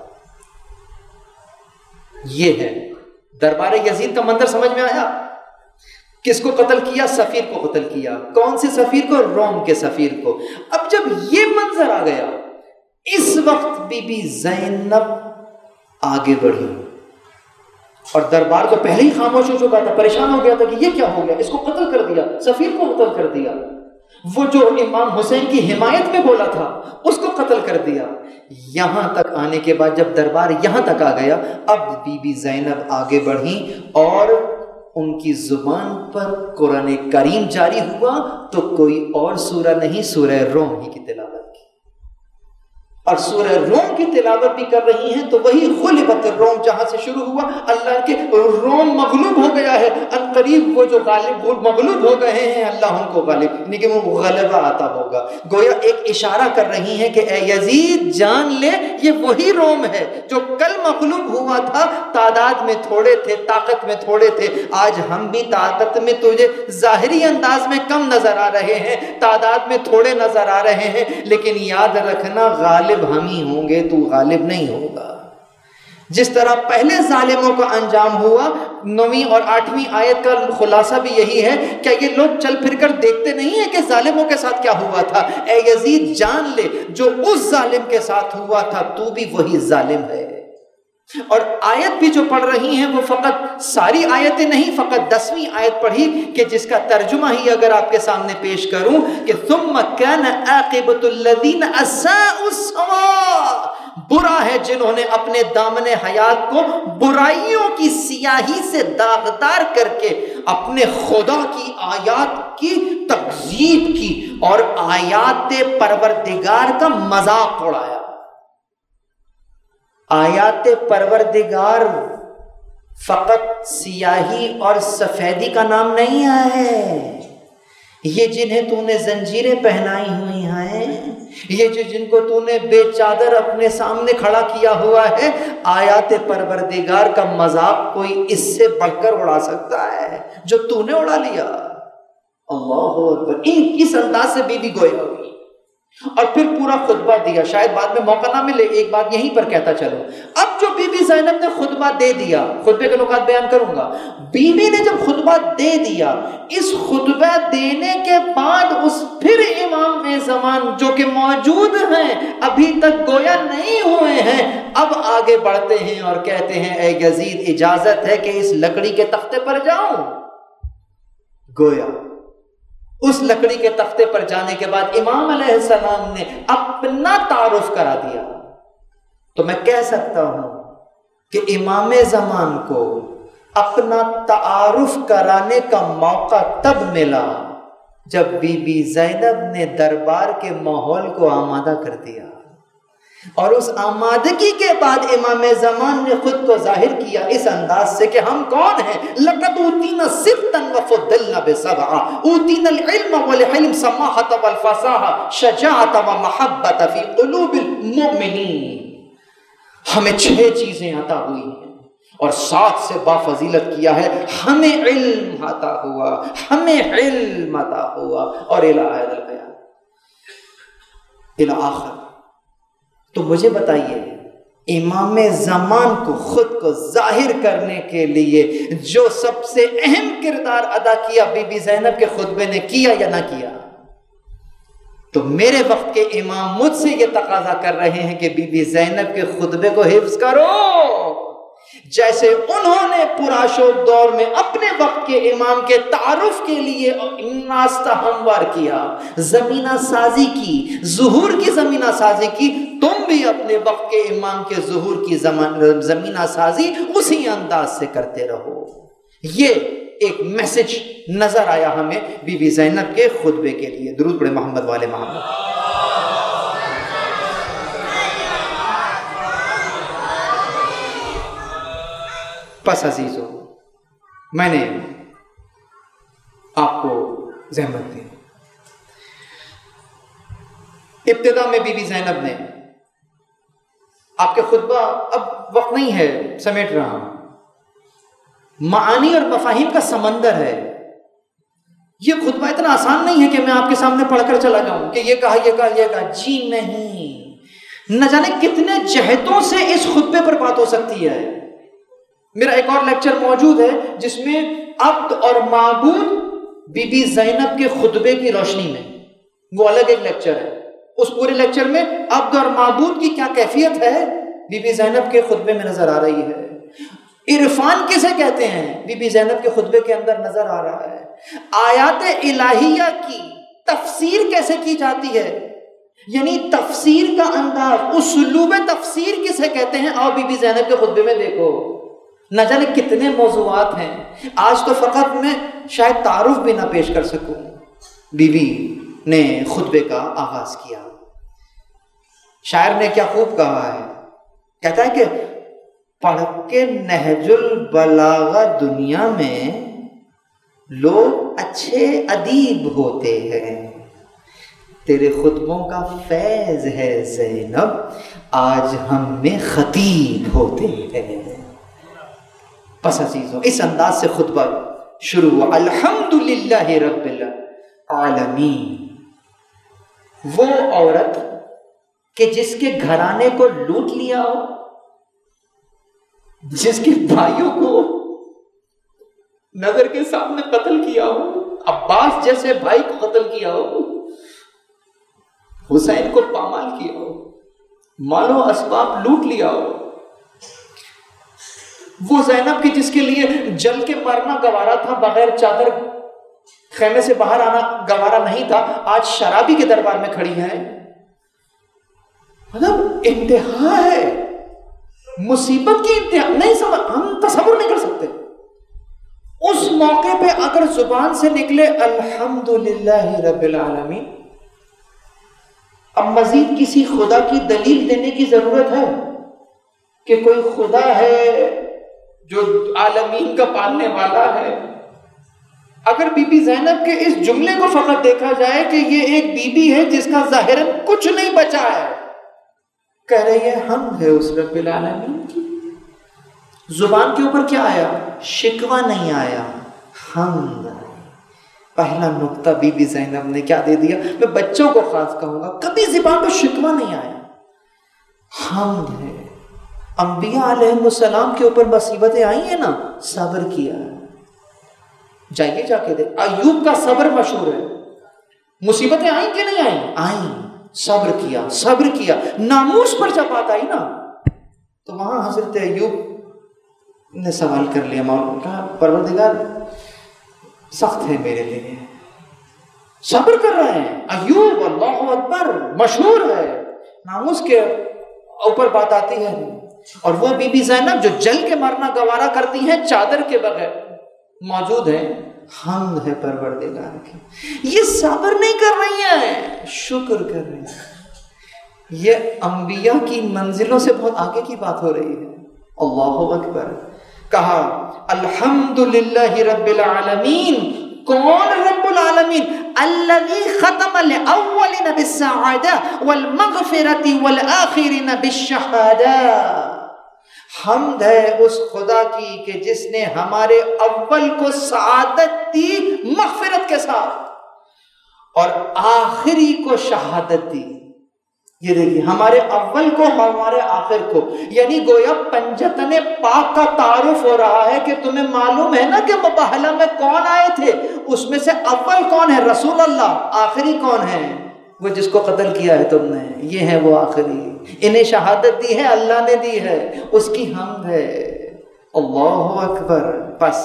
یہ ہے دربار یزید کا منظر، سمجھ میں آیا؟ کس کو قتل کیا؟ سفیر کو قتل کیا۔ کون سے سفیر کو؟ روم کے سفیر کو۔ اب جب یہ منظر آ گیا، اس وقت بی بی زینب آگے بڑھی اور دربار تو پہلے ہی خاموش ہو چکا تھا، پریشان ہو گیا تھا کہ یہ کیا ہو گیا، اس کو قتل کر دیا، سفیر کو قتل کر دیا، وہ جو امام حسین کی حمایت میں بولا تھا اس کو قتل کر دیا۔ یہاں تک آنے کے بعد جب دربار یہاں تک آ گیا، اب بی بی زینب آگے بڑھی اور ان کی زبان پر قرآن کریم جاری ہوا تو کوئی اور سورہ نہیں، سورہ روم ہی کی تلاوت کی۔ اور سورہ روم کی تلاوت بھی کر رہی ہیں تو وہی غلبت الروم جہاں سے شروع ہوا، اللہ کے روم مغلوب ہو گیا ہے، ان قریب وہ جو غالب مغلوب ہو گئے ہیں اللہ ان کو غالب، یعنی کہ وہ غلبہ آتا ہوگا۔ گویا ایک اشارہ کر رہی ہیں کہ اے یزید جان لے یہ وہی روم ہے جو کل مغلوب ہوا تھا، تعداد میں تھوڑے تھے، طاقت میں تھوڑے تھے، آج ہم بھی طاقت میں تجھے ظاہری انداز میں کم نظر آ رہے ہیں، تعداد میں تھوڑے نظر آ رہے ہیں، لیکن یاد رکھنا غالب ہم ہی ہوں گے، تو غالب نہیں ہوگا۔ جس طرح پہلے ظالموں کا انجام ہوا، نویں اور آٹھویں آیت کا خلاصہ بھی یہی ہے، کیا یہ لوگ چل پھر کر دیکھتے نہیں ہیں کہ ظالموں کے ساتھ کیا ہوا تھا؟ اے یزید جان لے جو اس ظالم کے ساتھ ہوا تھا تو بھی وہی ظالم ہے۔ اور آیت بھی جو پڑھ رہی ہیں وہ فقط ساری آیتیں نہیں، فقط دسویں آیت پڑھی کہ جس کا ترجمہ ہی اگر آپ کے سامنے پیش کروں کہ ثم كان عاقبۃ الذین اساءوا السوء، برا ہے جنہوں نے اپنے دامن حیات کو برائیوں کی سیاہی سے داغدار کر کے اپنے خدا کی آیات کی تکذیب کی اور آیات پروردگار کا مذاق اڑایا۔ آیات پروردگار فقط سیاہی اور سفیدی کا نام نہیں ہے، یہ جنہیں تو نے زنجیریں پہنائی ہوئی ہیں، یہ جو جن کو تو نے بے چادر اپنے سامنے کھڑا کیا ہوا ہے، آیات پروردگار کا مذاق کوئی اس سے بڑھ کر اڑا سکتا ہے جو تو نے اڑا لیا؟ اللہ اکبر۔ ان کس انداز سے بی بی گویا ہوئی اور پھر پورا خطبہ دیا، شاید بعد میں موقع نہ ملے، ایک بات یہیں پر کہتا چلو۔ اب جو بی بی زینب نے خطبہ دے دیا، خطبے کے نکات بیان کروں گا، بی بی نے جب خطبہ دے دیا، اس خطبہ دینے کے بعد اس پھر امام زمان جو کہ موجود ہیں ابھی تک گویا نہیں ہوئے ہیں، اب آگے بڑھتے ہیں اور کہتے ہیں اے یزید اجازت ہے کہ اس لکڑی کے تختے پر جاؤں۔ گویا اس لکڑی کے تختے پر جانے کے بعد امام علیہ السلام نے اپنا تعارف کرا دیا۔ تو میں کہہ سکتا ہوں کہ امام زمان کو اپنا تعارف کرانے کا موقع تب ملا جب بی بی زینب نے دربار کے ماحول کو آمادہ کر دیا، اور اس آمادگی کے بعد امام زمان نے خود کو ظاہر کیا اس انداز سے کہ ہم کون ہیں؟ لَقَدْ أُوتِينَا سِتًّا وَفُضِّلْنَا بِسَبْعٍ أُوتِينَا الْعِلْمَ وَالْحِلْمَ السَّمَاحَةَ وَالْفَصَاحَةَ شَجَاعَةَ وَمَحَبَّةَ فِي قُلُوبِ الْمُؤْمِنِينَ۔ ہمیں چھ چیزیں عطا ہوئی ہیں اور سات سے بافضیلت کیا ہے، ہمیں علم عطا ہوا، ہمیں علم عطا ہوا، اور الہ الحیات الہ آخر۔ تو مجھے بتائیے امام زمان کو خود کو ظاہر کرنے کے لیے جو سب سے اہم کردار ادا کیا بی بی زینب کے خطبے نے کیا یا نہ کیا؟ تو میرے وقت کے امام مجھ سے یہ تقاضا کر رہے ہیں کہ بی بی زینب کے خطبے کو حفظ کرو، جیسے انہوں نے پراشوب دور میں اپنے وقت کے امام کے تعارف کے لیے ناستہ ہموار کیا، زمینہ سازی کی، ظہور کی زمینہ سازی کی، تم بھی اپنے وقت کے امام کے ظہور کی زمینہ سازی اسی انداز سے کرتے رہو۔ یہ ایک میسج نظر آیا ہمیں بی بی زینب کے خطبے کے لیے۔ درود پڑھے محمد والے محمد۔ پس عزیزو، میں نے آپ کو زحمت دی، ابتدا میں بی بی زینب نے آپ کے خطبہ، اب وقت نہیں ہے سمیٹ رہا ہوں، معانی اور مفاہیم کا سمندر ہے، یہ خطبہ اتنا آسان نہیں ہے کہ میں آپ کے سامنے پڑھ کر چلا جاؤں کہ یہ کہا یہ کہا یہ کہا، جی نہیں، نہ جانے کتنے جہتوں سے اس خطبے پر بات ہو سکتی ہے۔ میرا ایک اور لیکچر موجود ہے جس میں عبد اور معبود بی بی زینب کے خطبے کی روشنی میں، وہ الگ ایک لیکچر ہے، اس پورے لیکچر میں عبد اور معبود کی کیا کیفیت ہے بی بی زینب کے خطبے میں نظر آ رہی ہے۔ عرفان کسے کہتے ہیں بی بی زینب کے خطبے کے اندر نظر آ رہا ہے۔ آیات الہیہ کی تفسیر کیسے کی جاتی ہے، یعنی تفسیر کا انداز، اسلوب تفسیر کسے کہتے ہیں، آؤ بی بی زینب کے خطبے میں دیکھو، نہ جانے کتنے موضوعات ہیں۔ آج تو فقط میں شاید تعارف بھی نہ پیش کر سکوں۔ بی بی نے خطبے کا آغاز کیا، شاعر نے کیا خوب کہا ہے، کہتا ہے کہ پڑھ کے نہج البلاغہ دنیا میں لوگ اچھے ادیب ہوتے ہیں، تیرے خطبوں کا فیض ہے زینب، آج ہم میں خطیب ہوتے ہیں۔ پس عزیزوں اس انداز سے خطبہ شروع ہوا، الحمدللہ رب العالمین۔ وہ عورت کہ جس کے گھرانے کو لوٹ لیا ہو، جس کے بھائیوں کو نظر کے سامنے قتل کیا ہو، عباس جیسے بھائی کو قتل کیا ہو، حسین کو پامال کیا ہو، مال و اسباب لوٹ لیا ہو، وہ زینب کی جس کے لیے جل کے مرنا گوارا تھا، بغیر چادر خیمے سے باہر آنا گوارا نہیں تھا، آج شرابی کے دربار میں کھڑی ہے۔ مطلب انتہا ہے، مصیبت کی انتہا نہیں سمجھ، ہم تصور نہیں کر سکتے۔ اس موقع پہ اگر زبان سے نکلے الحمدللہ رب العالمین، اب مزید کسی خدا کی دلیل دینے کی ضرورت ہے کہ کوئی خدا ہے جو عالمین کا پالنے والا ہے؟ اگر بی بی زینب کے اس جملے کو فقط دیکھا جائے کہ یہ ایک بی بی ہے جس کا ظاہراً کچھ نہیں بچا ہے، کہہ رہی ہے حمد ہے اس رب العالمین کی، زبان کے اوپر کیا آیا؟ شکوہ نہیں آیا، حمد۔ پہلا نقطہ بی بی زینب نے کیا دے دیا؟ میں بچوں کو خاص کہوں گا، کبھی زبان پہ شکوہ نہیں آیا، حمد ہے۔ انبیاء علیہ السلام کے اوپر مصیبتیں آئی ہیں نا، صبر کیا، جائیے جا کے دے، ایوب کا صبر مشہور ہے، مصیبتیں آئیں کہ نہیں آئیں؟ آئیں، صبر کیا، صبر کیا۔ ناموس پر جب بات آئی نا تو وہاں حضرت ایوب نے سوال کر لیا، مولا کہا پروردگار سخت ہے میرے لیے، صبر کر رہے ہیں ایوب، اللہ اکبر، مشہور ہے، ناموس کے اوپر بات آتی ہے، اور وہ بی بی زینب جو جل کے مرنا گوارا کرتی ہیں چادر کے بغیر موجود ہیں، حمد ہے پروردگار کی۔ یہ صبر نہیں کر رہی ہیں، شکر کر رہی ہیں۔ یہ انبیاء کی منزلوں سے بہت آگے کی بات ہو رہی ہے۔ اللہ اکبر۔ کہا الحمدللہ رب العالمین۔ کون رب العالمین؟ الذی ختم الاولین بالسعادہ والمغفرۃ والآخرین بالشہادہ۔ حمد ہے اس خدا کی کہ جس نے ہمارے اول کو سعادت دی مغفرت کے ساتھ، اور آخری کو شہادت دی۔ یہ دیکھیے، ہمارے اول کو ہمارے آخر کو، یعنی گویا پنجتن پاک کا تعارف ہو رہا ہے کہ تمہیں معلوم ہے نا کہ مباہلہ میں کون آئے تھے، اس میں سے اول کون ہے؟ رسول اللہ۔ آخری کون ہے؟ وہ جس کو قتل کیا ہے تم نے، یہ ہے وہ آخری۔ انہیں شہادت دی ہے اللہ نے دی ہے، اس کی حمد ہے۔ اللہ اکبر۔ بس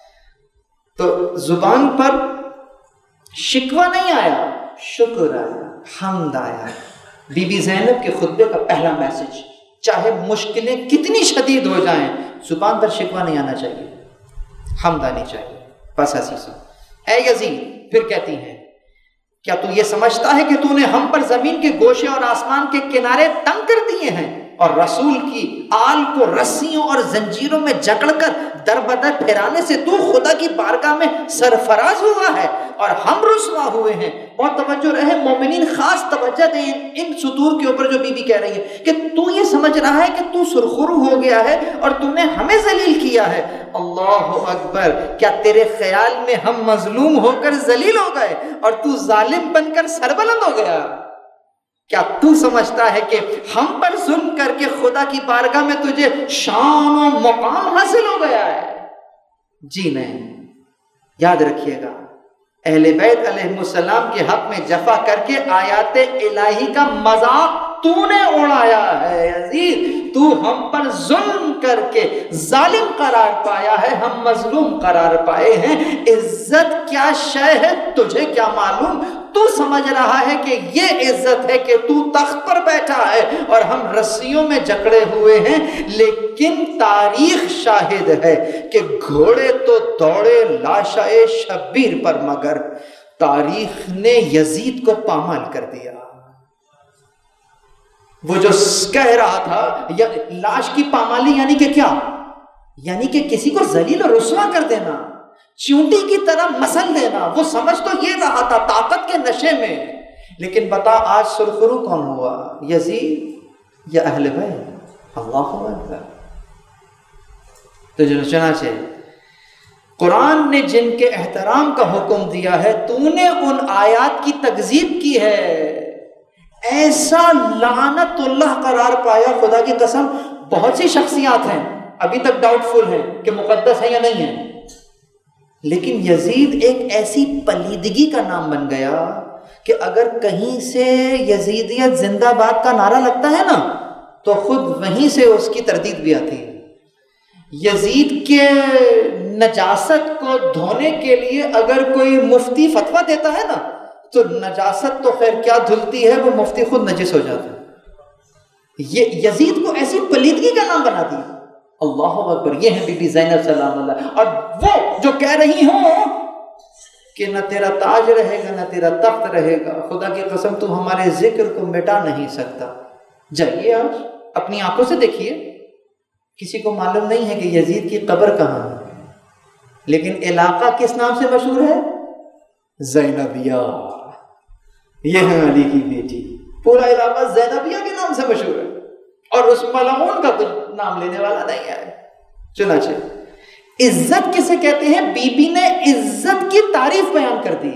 تو زبان پر شکوہ نہیں آیا، شکر آیا، حمد آیا۔ بی بی زینب کے خطبے کا پہلا میسج، چاہے مشکلیں کتنی شدید ہو جائیں، زبان پر شکوہ نہیں آنا چاہیے، حمد آنی چاہیے۔ بس عزیزو، اے یزید، پھر کہتی ہیں کیا تو یہ سمجھتا ہے کہ تو نے ہم پر زمین کے گوشے اور آسمان کے کنارے تنگ کر دیے ہیں، اور رسول کی آل کو رسیوں اور زنجیروں میں جکڑ کر در بدر پھیرانے سے تو خدا کی بارگاہ میں سرفراز ہوا ہے اور ہم رسوا ہوئے ہیں۔ بہت توجہ رہے مومنین، خاص توجہ دیں ان سطور کے اوپر جو بی بی کہہ رہی ہے کہ تو یہ سمجھ رہا ہے کہ تو سرخرو ہو گیا ہے اور تو نے ہمیں ذلیل کیا ہے۔ اللہ اکبر۔ کیا تیرے خیال میں ہم مظلوم ہو کر ذلیل ہو گئے اور تو ظالم بن کر سربلند ہو گیا؟ کیا تو سمجھتا ہے کہ ہم پر ظلم کر کے خدا کی بارگاہ میں تجھے شان و مقام حاصل ہو گیا ہے؟ جی نہیں۔ یاد رکھیے گا، اہل بیت علیہ السلام کے حق میں جفا کر کے آیات الہی کا مذاق تو نے اڑایا ہے عزیز۔ تو ہم پر ظلم کر کے ظالم قرار پایا ہے، ہم مظلوم قرار پائے ہیں۔ عزت کیا شے ہے تجھے کیا معلوم؟ تو سمجھ رہا ہے کہ یہ عزت ہے کہ تو تخت پر بیٹھا ہے اور ہم رسیوں میں جکڑے ہوئے ہیں، لیکن تاریخ شاہد ہے کہ گھوڑے تو دوڑے لاشائے شبیر پر، مگر تاریخ نے یزید کو پامال کر دیا۔ وہ جو کہہ رہا تھا یا لاش کی پامالی یعنی کہ کیا؟ یعنی کہ کسی کو ذلیل و رسوا کر دینا، چونٹی کی طرح مسل دینا. وہ سمجھ تو یہ رہا تھا طاقت کے نشے میں. لیکن بتا آج سرخرو کون ہوا؟ یزید یا اہل بیت؟ اللہ اکبر. تو چنانچہ قرآن نے جن کے احترام کا حکم دیا ہے تو نے ان آیات کی تکذیب کی ہے، ایسا لعنت اللہ قرار پایا. خدا کی قسم بہت سی شخصیات ہیں ابھی تک ڈاؤٹ فل ہیں کہ مقدس ہے یا نہیں ہے، لیکن یزید ایک ایسی پلیدگی کا نام بن گیا کہ اگر کہیں سے یزیدیت زندہ باد کا نعرہ لگتا ہے نا تو خود وہیں سے اس کی تردید بھی آتی ہے. یزید کے نجاست کو دھونے کے لیے اگر کوئی مفتی فتویٰ دیتا ہے نا تو نجاست تو خیر کیا دھلتی ہے، وہ مفتی خود نجس ہو جاتا ہے. یہ یزید کو ایسی پلیدگی کا نام بنا دیا. اللہ اکبر. یہ ہے بی بی زینب سلام اللہ. اور وہ جو کہہ رہی ہوں کہ نہ تیرا تاج رہے گا نہ تیرا تخت رہے گا، خدا کی قسم تو ہمارے ذکر کو مٹا نہیں سکتا. جائیے آج اپنی آنکھوں سے دیکھیے، کسی کو معلوم نہیں ہے کہ یزید کی قبر کہاں ہے، لیکن علاقہ کس نام سے مشہور ہے؟ زینبیہ. یہ ہے علی کی بیٹی. پورا علاقہ زینبیہ کے نام سے مشہور ہے اور اس ملعون کا کچھ نام لینے والا نہیں ہے. چنانچہ عزت کسے کہتے ہیں؟ بی بی نے عزت کی تعریف بیان کر دی.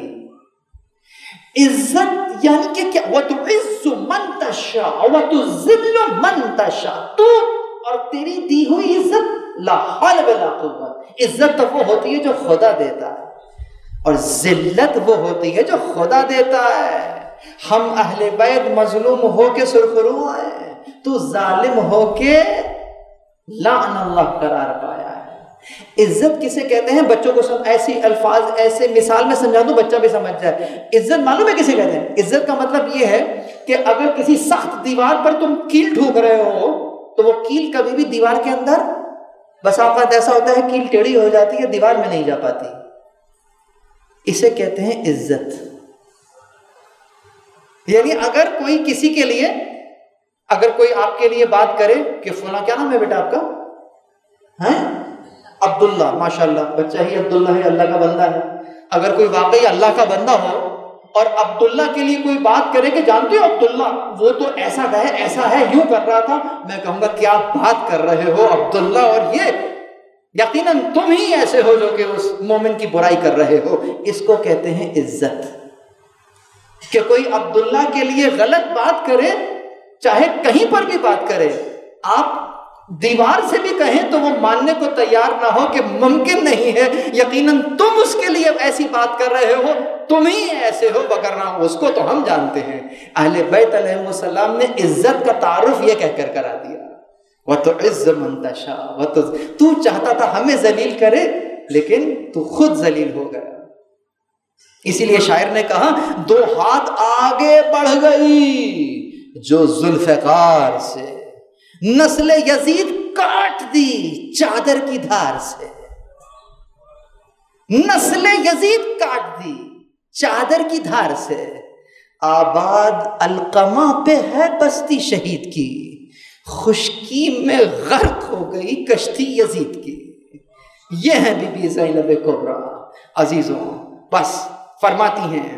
عزت یعنی کہ کیا؟ وَتُعِزُّ مَن تَشَاءُ وَتُذِلُّ مَن تَشَاءُ. تو اور تیری دی ہوئی عزت لا حول ولا قوت. عزت تو وہ ہوتی ہے جو خدا دیتا ہے اور ذلت وہ ہوتی ہے جو خدا دیتا ہے. ہم اہل بیت مظلوم ہو کے سرخرو آئے، تو ظالم ہو کے لعن اللہ قرار پایا ہے. عزت کسے کہتے ہیں؟ بچوں کو سب ایسی الفاظ ایسے مثال میں سمجھا دو بچہ بھی سمجھ جائے. عزت معلوم ہے کسے کہتے ہیں؟ عزت کا مطلب یہ ہے کہ اگر کسی سخت دیوار پر تم کیل ٹھوک رہے ہو تو وہ کیل کبھی بھی دیوار کے اندر، بس اوقات ایسا ہوتا ہے کیل ٹیڑھی ہو جاتی ہے دیوار میں نہیں جا پاتی. اسے کہتے ہیں عزت. یعنی اگر کوئی کسی کے لیے، اگر کوئی آپ کے لیے بات کرے کہ فلاں، کیا نام ہے بیٹا آپ کا؟ ہیں عبداللہ. ماشاءاللہ بچہ ہی عبداللہ ہے، اللہ کا بندہ ہے. اگر کوئی واقعی اللہ کا بندہ ہو اور عبداللہ کے لیے کوئی بات کرے کہ جانتے ہو عبداللہ وہ تو ایسا ہے ایسا ہے یوں کر رہا تھا، میں کہوں گا کیا بات کر رہے ہو عبداللہ، اور یہ یقیناً تم ہی ایسے ہو جو کہ اس مومن کی برائی کر رہے ہو. اس کو کہتے ہیں عزت. کہ کوئی عبداللہ کے لیے غلط بات کرے، چاہے کہیں پر بھی بات کرے، آپ دیوار سے بھی کہیں تو وہ ماننے کو تیار نہ ہو کہ ممکن نہیں ہے، یقیناً تم اس کے لیے ایسی بات کر رہے ہو، تم ہی ایسے ہو، وگرنہ اس کو تو ہم جانتے ہیں. اہل بیت علیہ السلام نے عزت کا تعارف یہ کہہ کر کرا دیا. وَتُعِزُّ مَن تَشَاءُ وَتُذِلُّ. تو چاہتا تھا ہمیں ذلیل کرے لیکن تو خود ذلیل ہو گیا. اسی لیے شاعر نے کہا دو ہاتھ آگے بڑھ گئی جو ذوالفقار سے، نسل یزید کاٹ دی چادر کی دھار سے. نسل یزید کاٹ دی چادر کی دھار سے. آباد القمہ پہ ہے بستی شہید کی، خشکی میں غرق ہو گئی کشتی یزید کی. یہ ہے بی بی زینب کبریٰ. عزیزوں بس فرماتی ہیں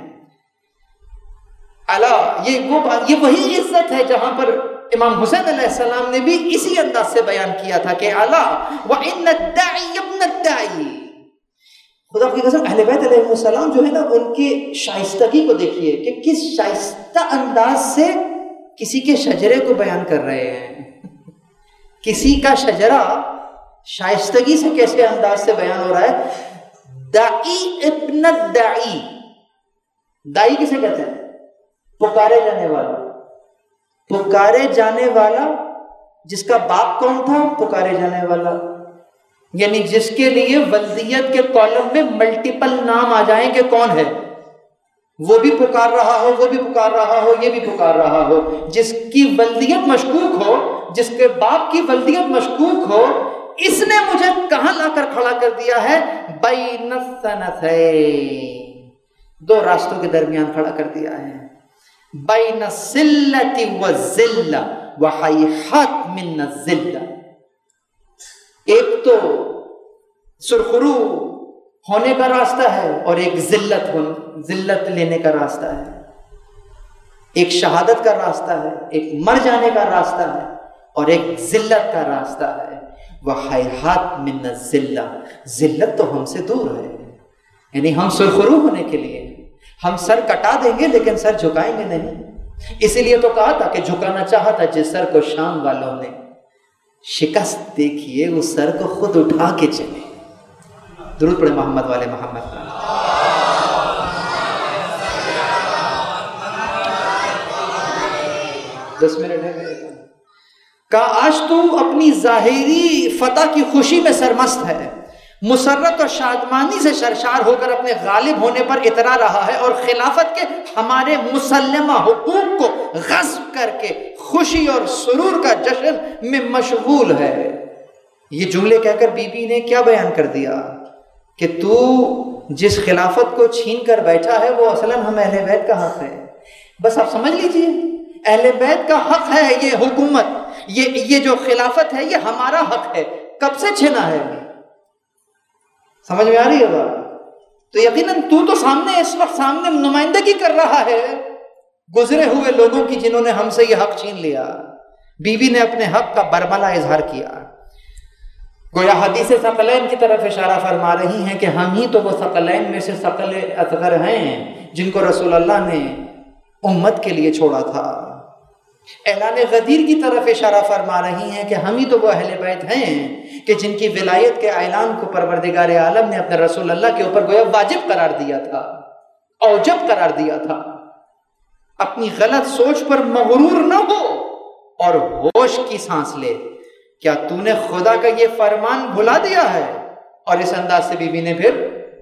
اللہ، یہ وہ بات، یہ وہی عزت ہے جہاں پر امام حسین علیہ السلام نے بھی اسی انداز سے بیان کیا تھا کہ اللہ وَإِنَّ الدَّاعِيَ ابْنَ الدَّاعِي. خدا کی قسم اہل بیت علیہ السلام جو ہے نا، ان کی شائستگی کو دیکھیے کہ کس شائستہ انداز سے کسی کے شجرے کو بیان کر رہے ہیں. کسی کا شجرہ شائستگی سے کیسے انداز سے بیان ہو رہا ہے. دائی ابن الدائی. دائی کسے کہتے ہیں؟ پکارے جانے والا. پکارے جانے والا جس کا باپ کون تھا؟ پکارے جانے والا. یعنی جس کے لیے ولدیت کے کالم میں ملٹیپل نام آ جائیں کہ کون ہے، وہ بھی پکار رہا ہو، وہ بھی پکار رہا ہو، یہ بھی پکار رہا ہو. جس کی ولدیت مشکوک ہو، جس کے باپ کی ولدیت مشکوک ہو، اس نے مجھے کہاں لا کر کھڑا کر دیا ہے؟ بین الثنتین، دو راستوں کے درمیان کھڑا کر دیا ہے. بین السلۃ والذلہ، وَحَيْحَتْ مِنَ الذِّلَّةِ، ایک تو سرخرو ہونے کا راستہ ہے اور ایک ذلت ذلت لینے کا راستہ ہے، ایک شہادت کا راستہ ہے، ایک مر جانے کا راستہ ہے اور ایک ذلت کا راستہ ہے۔ وَحَيْحَتْ مِنَ الذِّلَّةِ، ذلت تو ہم سے دور ہے، یعنی ہم سرخرو ہونے کے لیے ہم سر کٹا دیں گے لیکن سر جھکائیں گے نہیں۔ اسی لیے تو کہا تھا کہ جھکانا چاہا تھا جس سر کو شام والوں نے شکست دیکھیے اس سر کو خود اٹھا کے چلے۔ درود پڑھے محمد والے محمد کا۔ دس منٹ ہے کہا آج تو اپنی ظاہری فتح کی خوشی میں سرمست ہے، مسرت اور شادمانی سے سرشار ہو کر اپنے غالب ہونے پر اترا رہا ہے اور خلافت کے ہمارے مسلمہ حقوق کو غصب کر کے خوشی اور سرور کا جشن میں مشغول ہے۔ یہ جملے کہہ کر بی بی نے کیا بیان کر دیا کہ تو جس خلافت کو چھین کر بیٹھا ہے وہ اصلاً ہم اہل بیت کا حق ہے۔ بس آپ سمجھ لیجئے اہل بیت کا حق ہے یہ حکومت، یہ یہ جو خلافت ہے یہ ہمارا حق ہے۔ کب سے چھینا ہے؟ سمجھ میں آ رہی ہے بات؟ تو یقیناً تو تو سامنے اس وقت سامنے نمائندگی کر رہا ہے گزرے ہوئے لوگوں کی جنہوں نے ہم سے یہ حق چھین لیا۔ بی بی نے اپنے حق کا برملا اظہار کیا، گویا حدیث ثقلین کی طرف اشارہ فرما رہی ہیں کہ ہم ہی تو وہ ثقلین میں سے ثقل اصغر ہیں جن کو رسول اللہ نے امت کے لیے چھوڑا تھا۔ اعلان غدیر کی طرف اشارہ فرما رہی ہیں کہ ہم ہی تو وہ اہل بیت ہیں کہ جن کی ولایت کے اعلان کو پروردگار عالم نے اپنے رسول اللہ کے اوپر گویا واجب قرار دیا تھا، اوجب قرار دیا تھا۔ اپنی غلط سوچ پر مغرور نہ ہو اور ہوش کی سانس لے۔ کیا تو نے خدا کا یہ فرمان بھلا دیا ہے؟ اور اس انداز سے بی بی نے پھر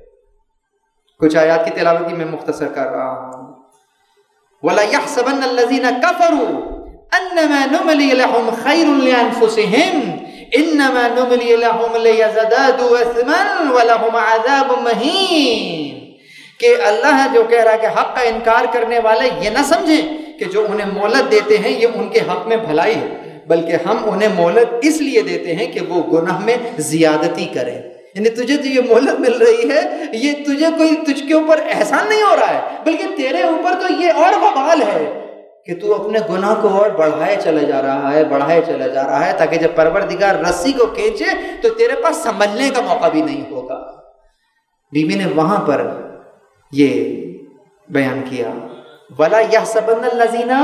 کچھ آیات کی تلاوت کی میں مختصر کر رہا ہوں۔ وَلَا يَحْسَبَنَّ الَّذِينَ كَفَرُوا أَنَّمَا نُمْلِي لَهُمْ خَيْرٌ لِأَنفُسِهِمْ إِنَّمَا نُمْلِي لَهُمْ لِيَزْدَادُوا إِثْمًا وَلَهُمْ عَذَابٌ مَهِينٌ، کہ اللہ جو کہہ رہا ہے کہ حق کا انکار کرنے والے یہ نہ سمجھیں کہ جو انہیں مہلت دیتے ہیں یہ ان کے حق میں بھلائی ہے، بلکہ ہم انہیں مہلت اس لیے دیتے ہیں کہ وہ گناہ میں زیادتی کریں۔ یعنی تجھے تو یہ مہلت مل رہی ہے، یہ تجھے کوئی تجھ کے اوپر احسان نہیں ہو رہا ہے، بلکہ تیرے اوپر تو یہ اور وبال ہے کہ تو اپنے گناہ کو اور بڑھائے چلے جا رہا ہے بڑھائے چلا جا رہا ہے تاکہ جب پروردگار رسی کو کھینچے تو تیرے پاس سنبھلنے کا موقع بھی نہیں ہوگا۔ بی بی نے وہاں پر یہ بیان کیا وَلَا يَحْسَبَنَّ الَّذِينَ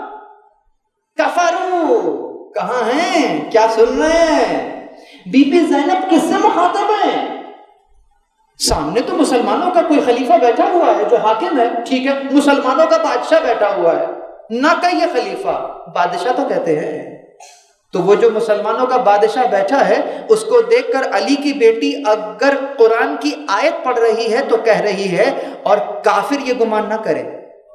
كَفَرُوا، کہاں ہیں؟ کیا سن رہے ہیں؟ بی بی زینب کس سے مخاطب ہیں؟ سامنے تو مسلمانوں کا کوئی خلیفہ بیٹھا ہوا ہے جو حاکم ہے، ٹھیک ہے، مسلمانوں کا بادشاہ بیٹھا ہوا ہے، نہ کہ یہ خلیفہ، بادشاہ تو کہتے ہیں۔ تو وہ جو مسلمانوں کا بادشاہ بیٹھا ہے اس کو دیکھ کر علی کی بیٹی اگر قرآن کی آیت پڑھ رہی ہے تو کہہ رہی ہے اور کافر یہ گمان نہ کرے۔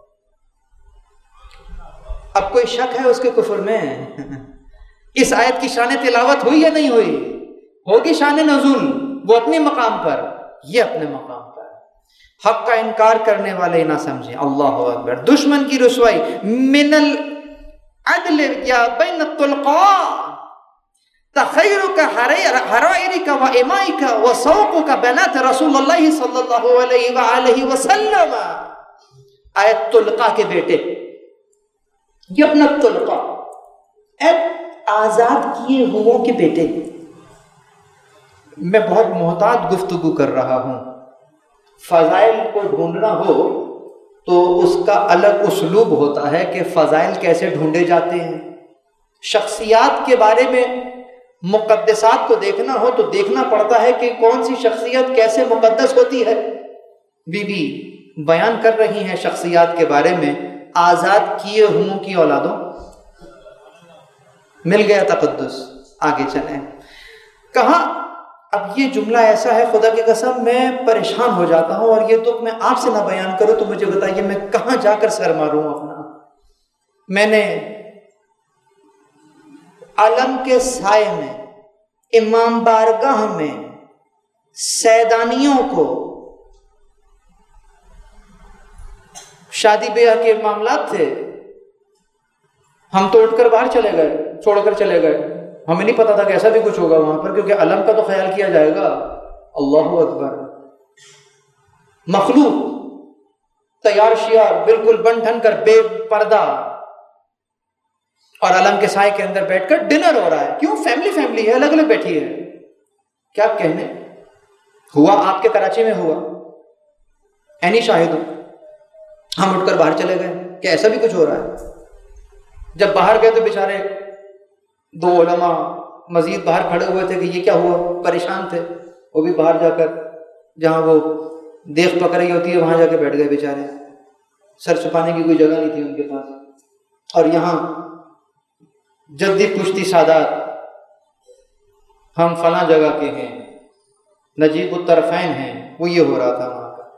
اب کوئی شک ہے اس کے کفر میں؟ اس آیت کی شان تلاوت ہوئی یا نہیں ہوئی؟ ہوگی شان نزول، وہ اپنے مقام پر، یہ اپنے مقام پر۔ حق کا انکار کرنے والے نہ سمجھیں۔ اللہ اکبر۔ دشمن کی رسوائی من العدل یا بین الطلقاء تخیرک حرائرک و امائک و سوقک بنات رسول اللہ صلی اللہ علیہ وآلہ وسلم۔ آیت طلقاء کے بیٹے، یہ اپنا طلقاء، آزاد کیے ہوئے کے بیٹے۔ میں بہت محتاط گفتگو کر رہا ہوں، فضائل کو ڈھونڈنا ہو تو اس کا الگ اسلوب ہوتا ہے کہ فضائل کیسے ڈھونڈے جاتے ہیں۔ شخصیات کے بارے میں مقدسات کو دیکھنا ہو تو دیکھنا پڑتا ہے کہ کون سی شخصیت کیسے مقدس ہوتی ہے۔ بی بی بیان کر رہی ہیں شخصیات کے بارے میں، آزاد کیے ہوں کی اولادوں، مل گیا تقدس۔ آگے چلیں، کہا اب یہ جملہ ایسا ہے خدا کی قسم میں پریشان ہو جاتا ہوں، اور یہ تو میں آپ سے نہ بیان کروں تو مجھے بتائیے میں کہاں جا کر سر ماروں اپنا۔ میں نے علم کے سائے میں، امام بارگاہ میں سیدانیوں کو، شادی بیاہ کے معاملات تھے، ہم تو اٹھ کر باہر چلے گئے، چھوڑ کر چلے گئے، ہمیں نہیں پتا تھا کہ ایسا بھی کچھ ہوگا وہاں پر، کیونکہ علم کا تو خیال کیا جائے گا۔ اللہ اکبر، مخلوق تیار شیار بالکل بن ٹھن کر بے پردہ اور علم کے سائے کے اندر بیٹھ کر ڈنر ہو رہا ہے۔ کیوں؟ فیملی فیملی ہے، الگ الگ بیٹھی ہے۔ کیا کہنے ہوا آپ کے کراچی میں ہوا، اینی شاہد ہوں، ہم اٹھ کر باہر چلے گئے کہ ایسا بھی کچھ ہو رہا ہے۔ جب باہر گئے تو بیچارے دو علماء مزید باہر کھڑے ہوئے تھے کہ یہ کیا ہوا، پریشان تھے، وہ بھی باہر جا کر جہاں وہ دیکھ پکڑی ہوتی ہے وہاں جا کے بیٹھ گئے بیچارے، سر چھپانے کی کوئی جگہ نہیں تھی ان کے پاس۔ اور یہاں جدی پشتی سادات، ہم فلاں جگہ کے ہیں، نجیب الطرفین ہیں، وہ یہ ہو رہا تھا وہاں کا۔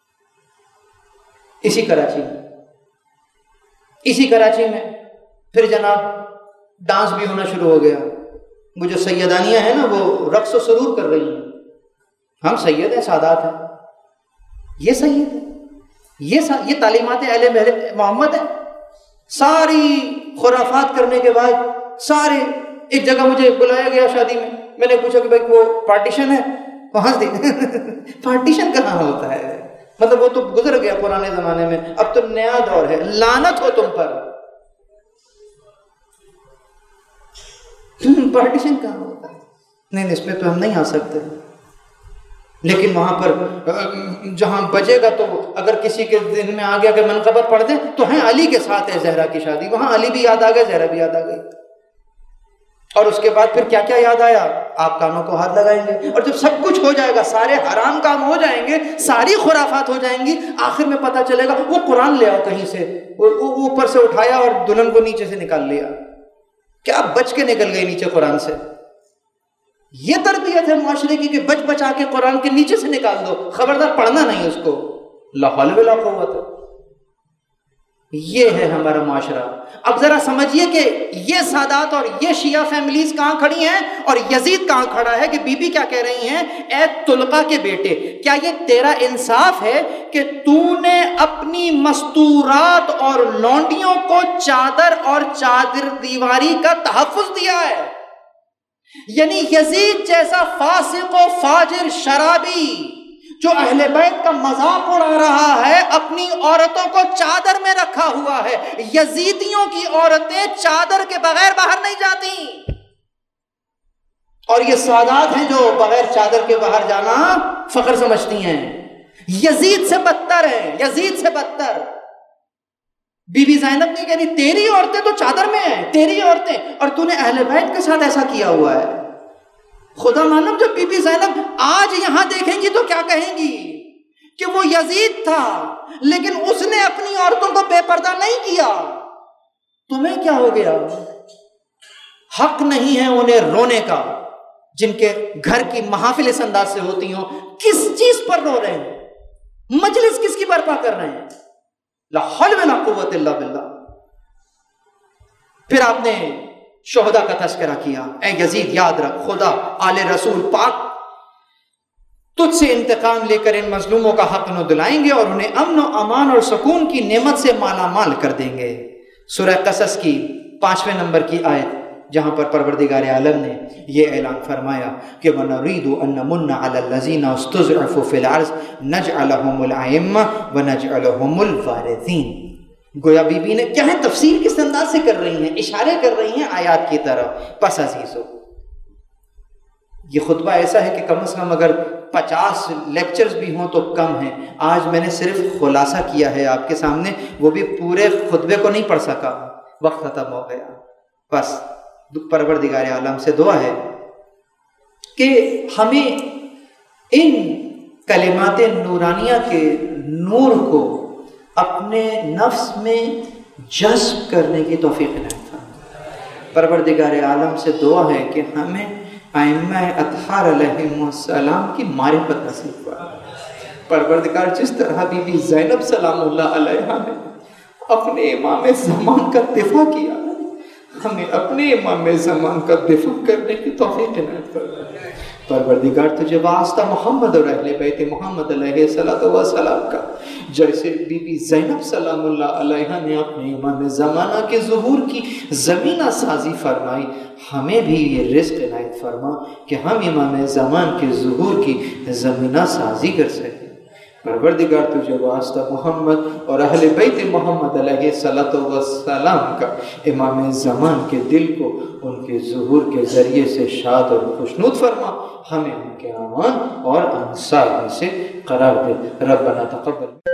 اسی کراچی میں اسی کراچی میں پھر جناب ڈانس بھی ہونا شروع ہو گیا۔ وہ جو سیدانیاں ہیں نا، وہ رقص و سرور کر رہی ہیں۔ ہم سید ہیں، سادات ہیں، یہ سید ہے، یہ سا... یہ تعلیمات اہل محمد ہیں۔ ساری خرافات کرنے کے بعد سارے ایک جگہ مجھے بلایا گیا شادی میں، میں نے پوچھا کہ بھائی وہ پارٹیشن ہے، وہ ہنس دی پارٹیشن کہاں ہوتا ہے، مطلب وہ تو گزر گیا پرانے زمانے میں، اب تو نیا دور ہے، لعنت ہو تم پر، پارٹیشن کہاں ہوتا ہے؟ نہیں اس پہ تو ہم نہیں آ سکتے۔ لیکن وہاں پر جہاں بجے گا تو اگر کسی کے دل میں آ گیا کہ منقبت پڑھ دیں تو ہیں علی کے ساتھ ہے زہرا کی شادی، وہاں علی بھی یاد آ گئے، زہرا بھی یاد آ گئی۔ اور اس کے بعد پھر کیا کیا یاد آیا، آپ کانوں کو ہاتھ لگائیں گے، اور جب سب کچھ ہو جائے گا، سارے حرام کام ہو جائیں گے، ساری خرافات ہو جائیں گی، آخر میں پتہ چلے گا وہ قرآن لے آؤ کہیں سے، وہ اوپر سے اٹھایا اور دلہن کو نیچے سے نکال لیا، کیا بچ کے نکل گئی نیچے قرآن سے۔ یہ تربیت ہے معاشرے کی کہ بچ بچا کے قرآن کے نیچے سے نکال دو، خبردار پڑھنا نہیں اس کو، لا حول ولا قوت۔ یہ ہے ہمارا معاشرہ۔ اب ذرا سمجھیے کہ یہ سادات اور یہ شیعہ فیملیز کہاں کھڑی ہیں اور یزید کہاں کھڑا ہے، کہ بی بی کیا کہہ رہی ہیں، اے طلقہ کے بیٹے، کیا یہ تیرا انصاف ہے کہ تو نے اپنی مستورات اور لونڈیوں کو چادر اور چادر دیواری کا تحفظ دیا ہے؟ یعنی یزید جیسا فاسق و فاجر شرابی جو اہل بیت کا مذاق اڑا رہا ہے، اپنی عورتوں کو چادر میں رکھا ہوا ہے۔ یزیدیوں کی عورتیں چادر کے بغیر باہر نہیں جاتی، اور یہ سادات ہیں جو بغیر چادر کے باہر جانا فخر سمجھتی ہیں۔ یزید سے بدتر ہے، یزید سے بدتر۔ بی بی زینب نے کہا نہیں، تیری عورتیں تو چادر میں ہیں، تیری عورتیں، اور تو نے اہل بیت کے ساتھ ایسا کیا ہوا ہے۔ خدا معلوم جب بی بی زینب آج یہاں دیکھیں گی تو کیا کہیں گی کہ وہ یزید تھا لیکن اس نے اپنی عورتوں کو بے پردہ نہیں کیا۔ تمہیں کیا ہو گیا؟ حق نہیں ہے انہیں رونے کا، جن کے گھر کی محافل اس انداز سے ہوتی ہوں، کس چیز پر رو رہے ہیں؟ مجلس کس کی برپا کر رہے ہیں؟ لا حول ولا قوت الا باللہ۔ پھر آپ نے شہداء کا تذکرہ کیا، اے یزید یاد رکھ، خدا آل رسول پاک تجھ سے انتقام لے کر ان مظلوموں کا حق نہ دلائیں گے اور انہیں امن و امان اور سکون کی نعمت سے مالا مال کر دیں گے۔ سورہ قصص کی پانچویں نمبر کی آیت، جہاں پر پروردگار عالم نے یہ اعلان فرمایا کہ وَنُرِيدُ أَن نَمُنَّ عَلَى الَّذِينَ اسْتُضْعِفُوا فِي الْأَرْضِ نَجْعَلَهُمُ الْأَئِمَّةَ وَنَجْعَلَهُمُ الْوَارِثِينَ۔ گویا بی بی نے کیا ہے تفسیر کس انداز سے کر رہی ہیں، اشارے کر رہی ہیں آیات کی طرف۔ پس عزیزو، یہ خطبہ ایسا ہے کہ کم از کم اگر پچاس لیکچرز بھی ہوں تو کم ہیں۔ آج میں نے صرف خلاصہ کیا ہے آپ کے سامنے، وہ بھی پورے خطبے کو نہیں پڑھ سکا، وقت ختم ہو گیا۔ بس پروردگار عالم سے دعا ہے کہ ہمیں ان کلمات نورانیہ کے نور کو اپنے نفس میں جذب کرنے کی توفیق عنایت فرمائے۔ پروردگار عالم سے دعا ہے کہ ہمیں ائمہ اطہار علیہم السلام کی معرفت نصیب فرمائے۔ پروردگار جس طرح بی بی زینب سلام اللہ علیہا نے اپنے امام زمان کا دفاع کیا، ہمیں اپنے امام زمان کا دفاع کرنے کی توفیق عنایت فرمائے۔ پروردگار تجھے واسطہ محمد اور اہل بیت محمد علیہ السلام کا، جیسے بی بی زینب سلام اللہ علیہ نے اپنے امام زمانہ کے ظہور کی زمینہ سازی فرمائی، ہمیں بھی یہ رزق عنایت فرما کہ ہم امام زمان کے ظہور کی زمینہ سازی کر سکیں۔ پروردگار تجھے واسطہ محمد اور اہل بیت محمد علیہ السلام کا، امام زمان کے دل کو ان کے ظہور کے ذریعے سے شاد اور خوشنود فرما، ہمیں ان کے اعوان اور انصار میں سے قرار دے۔ ربنا تقبل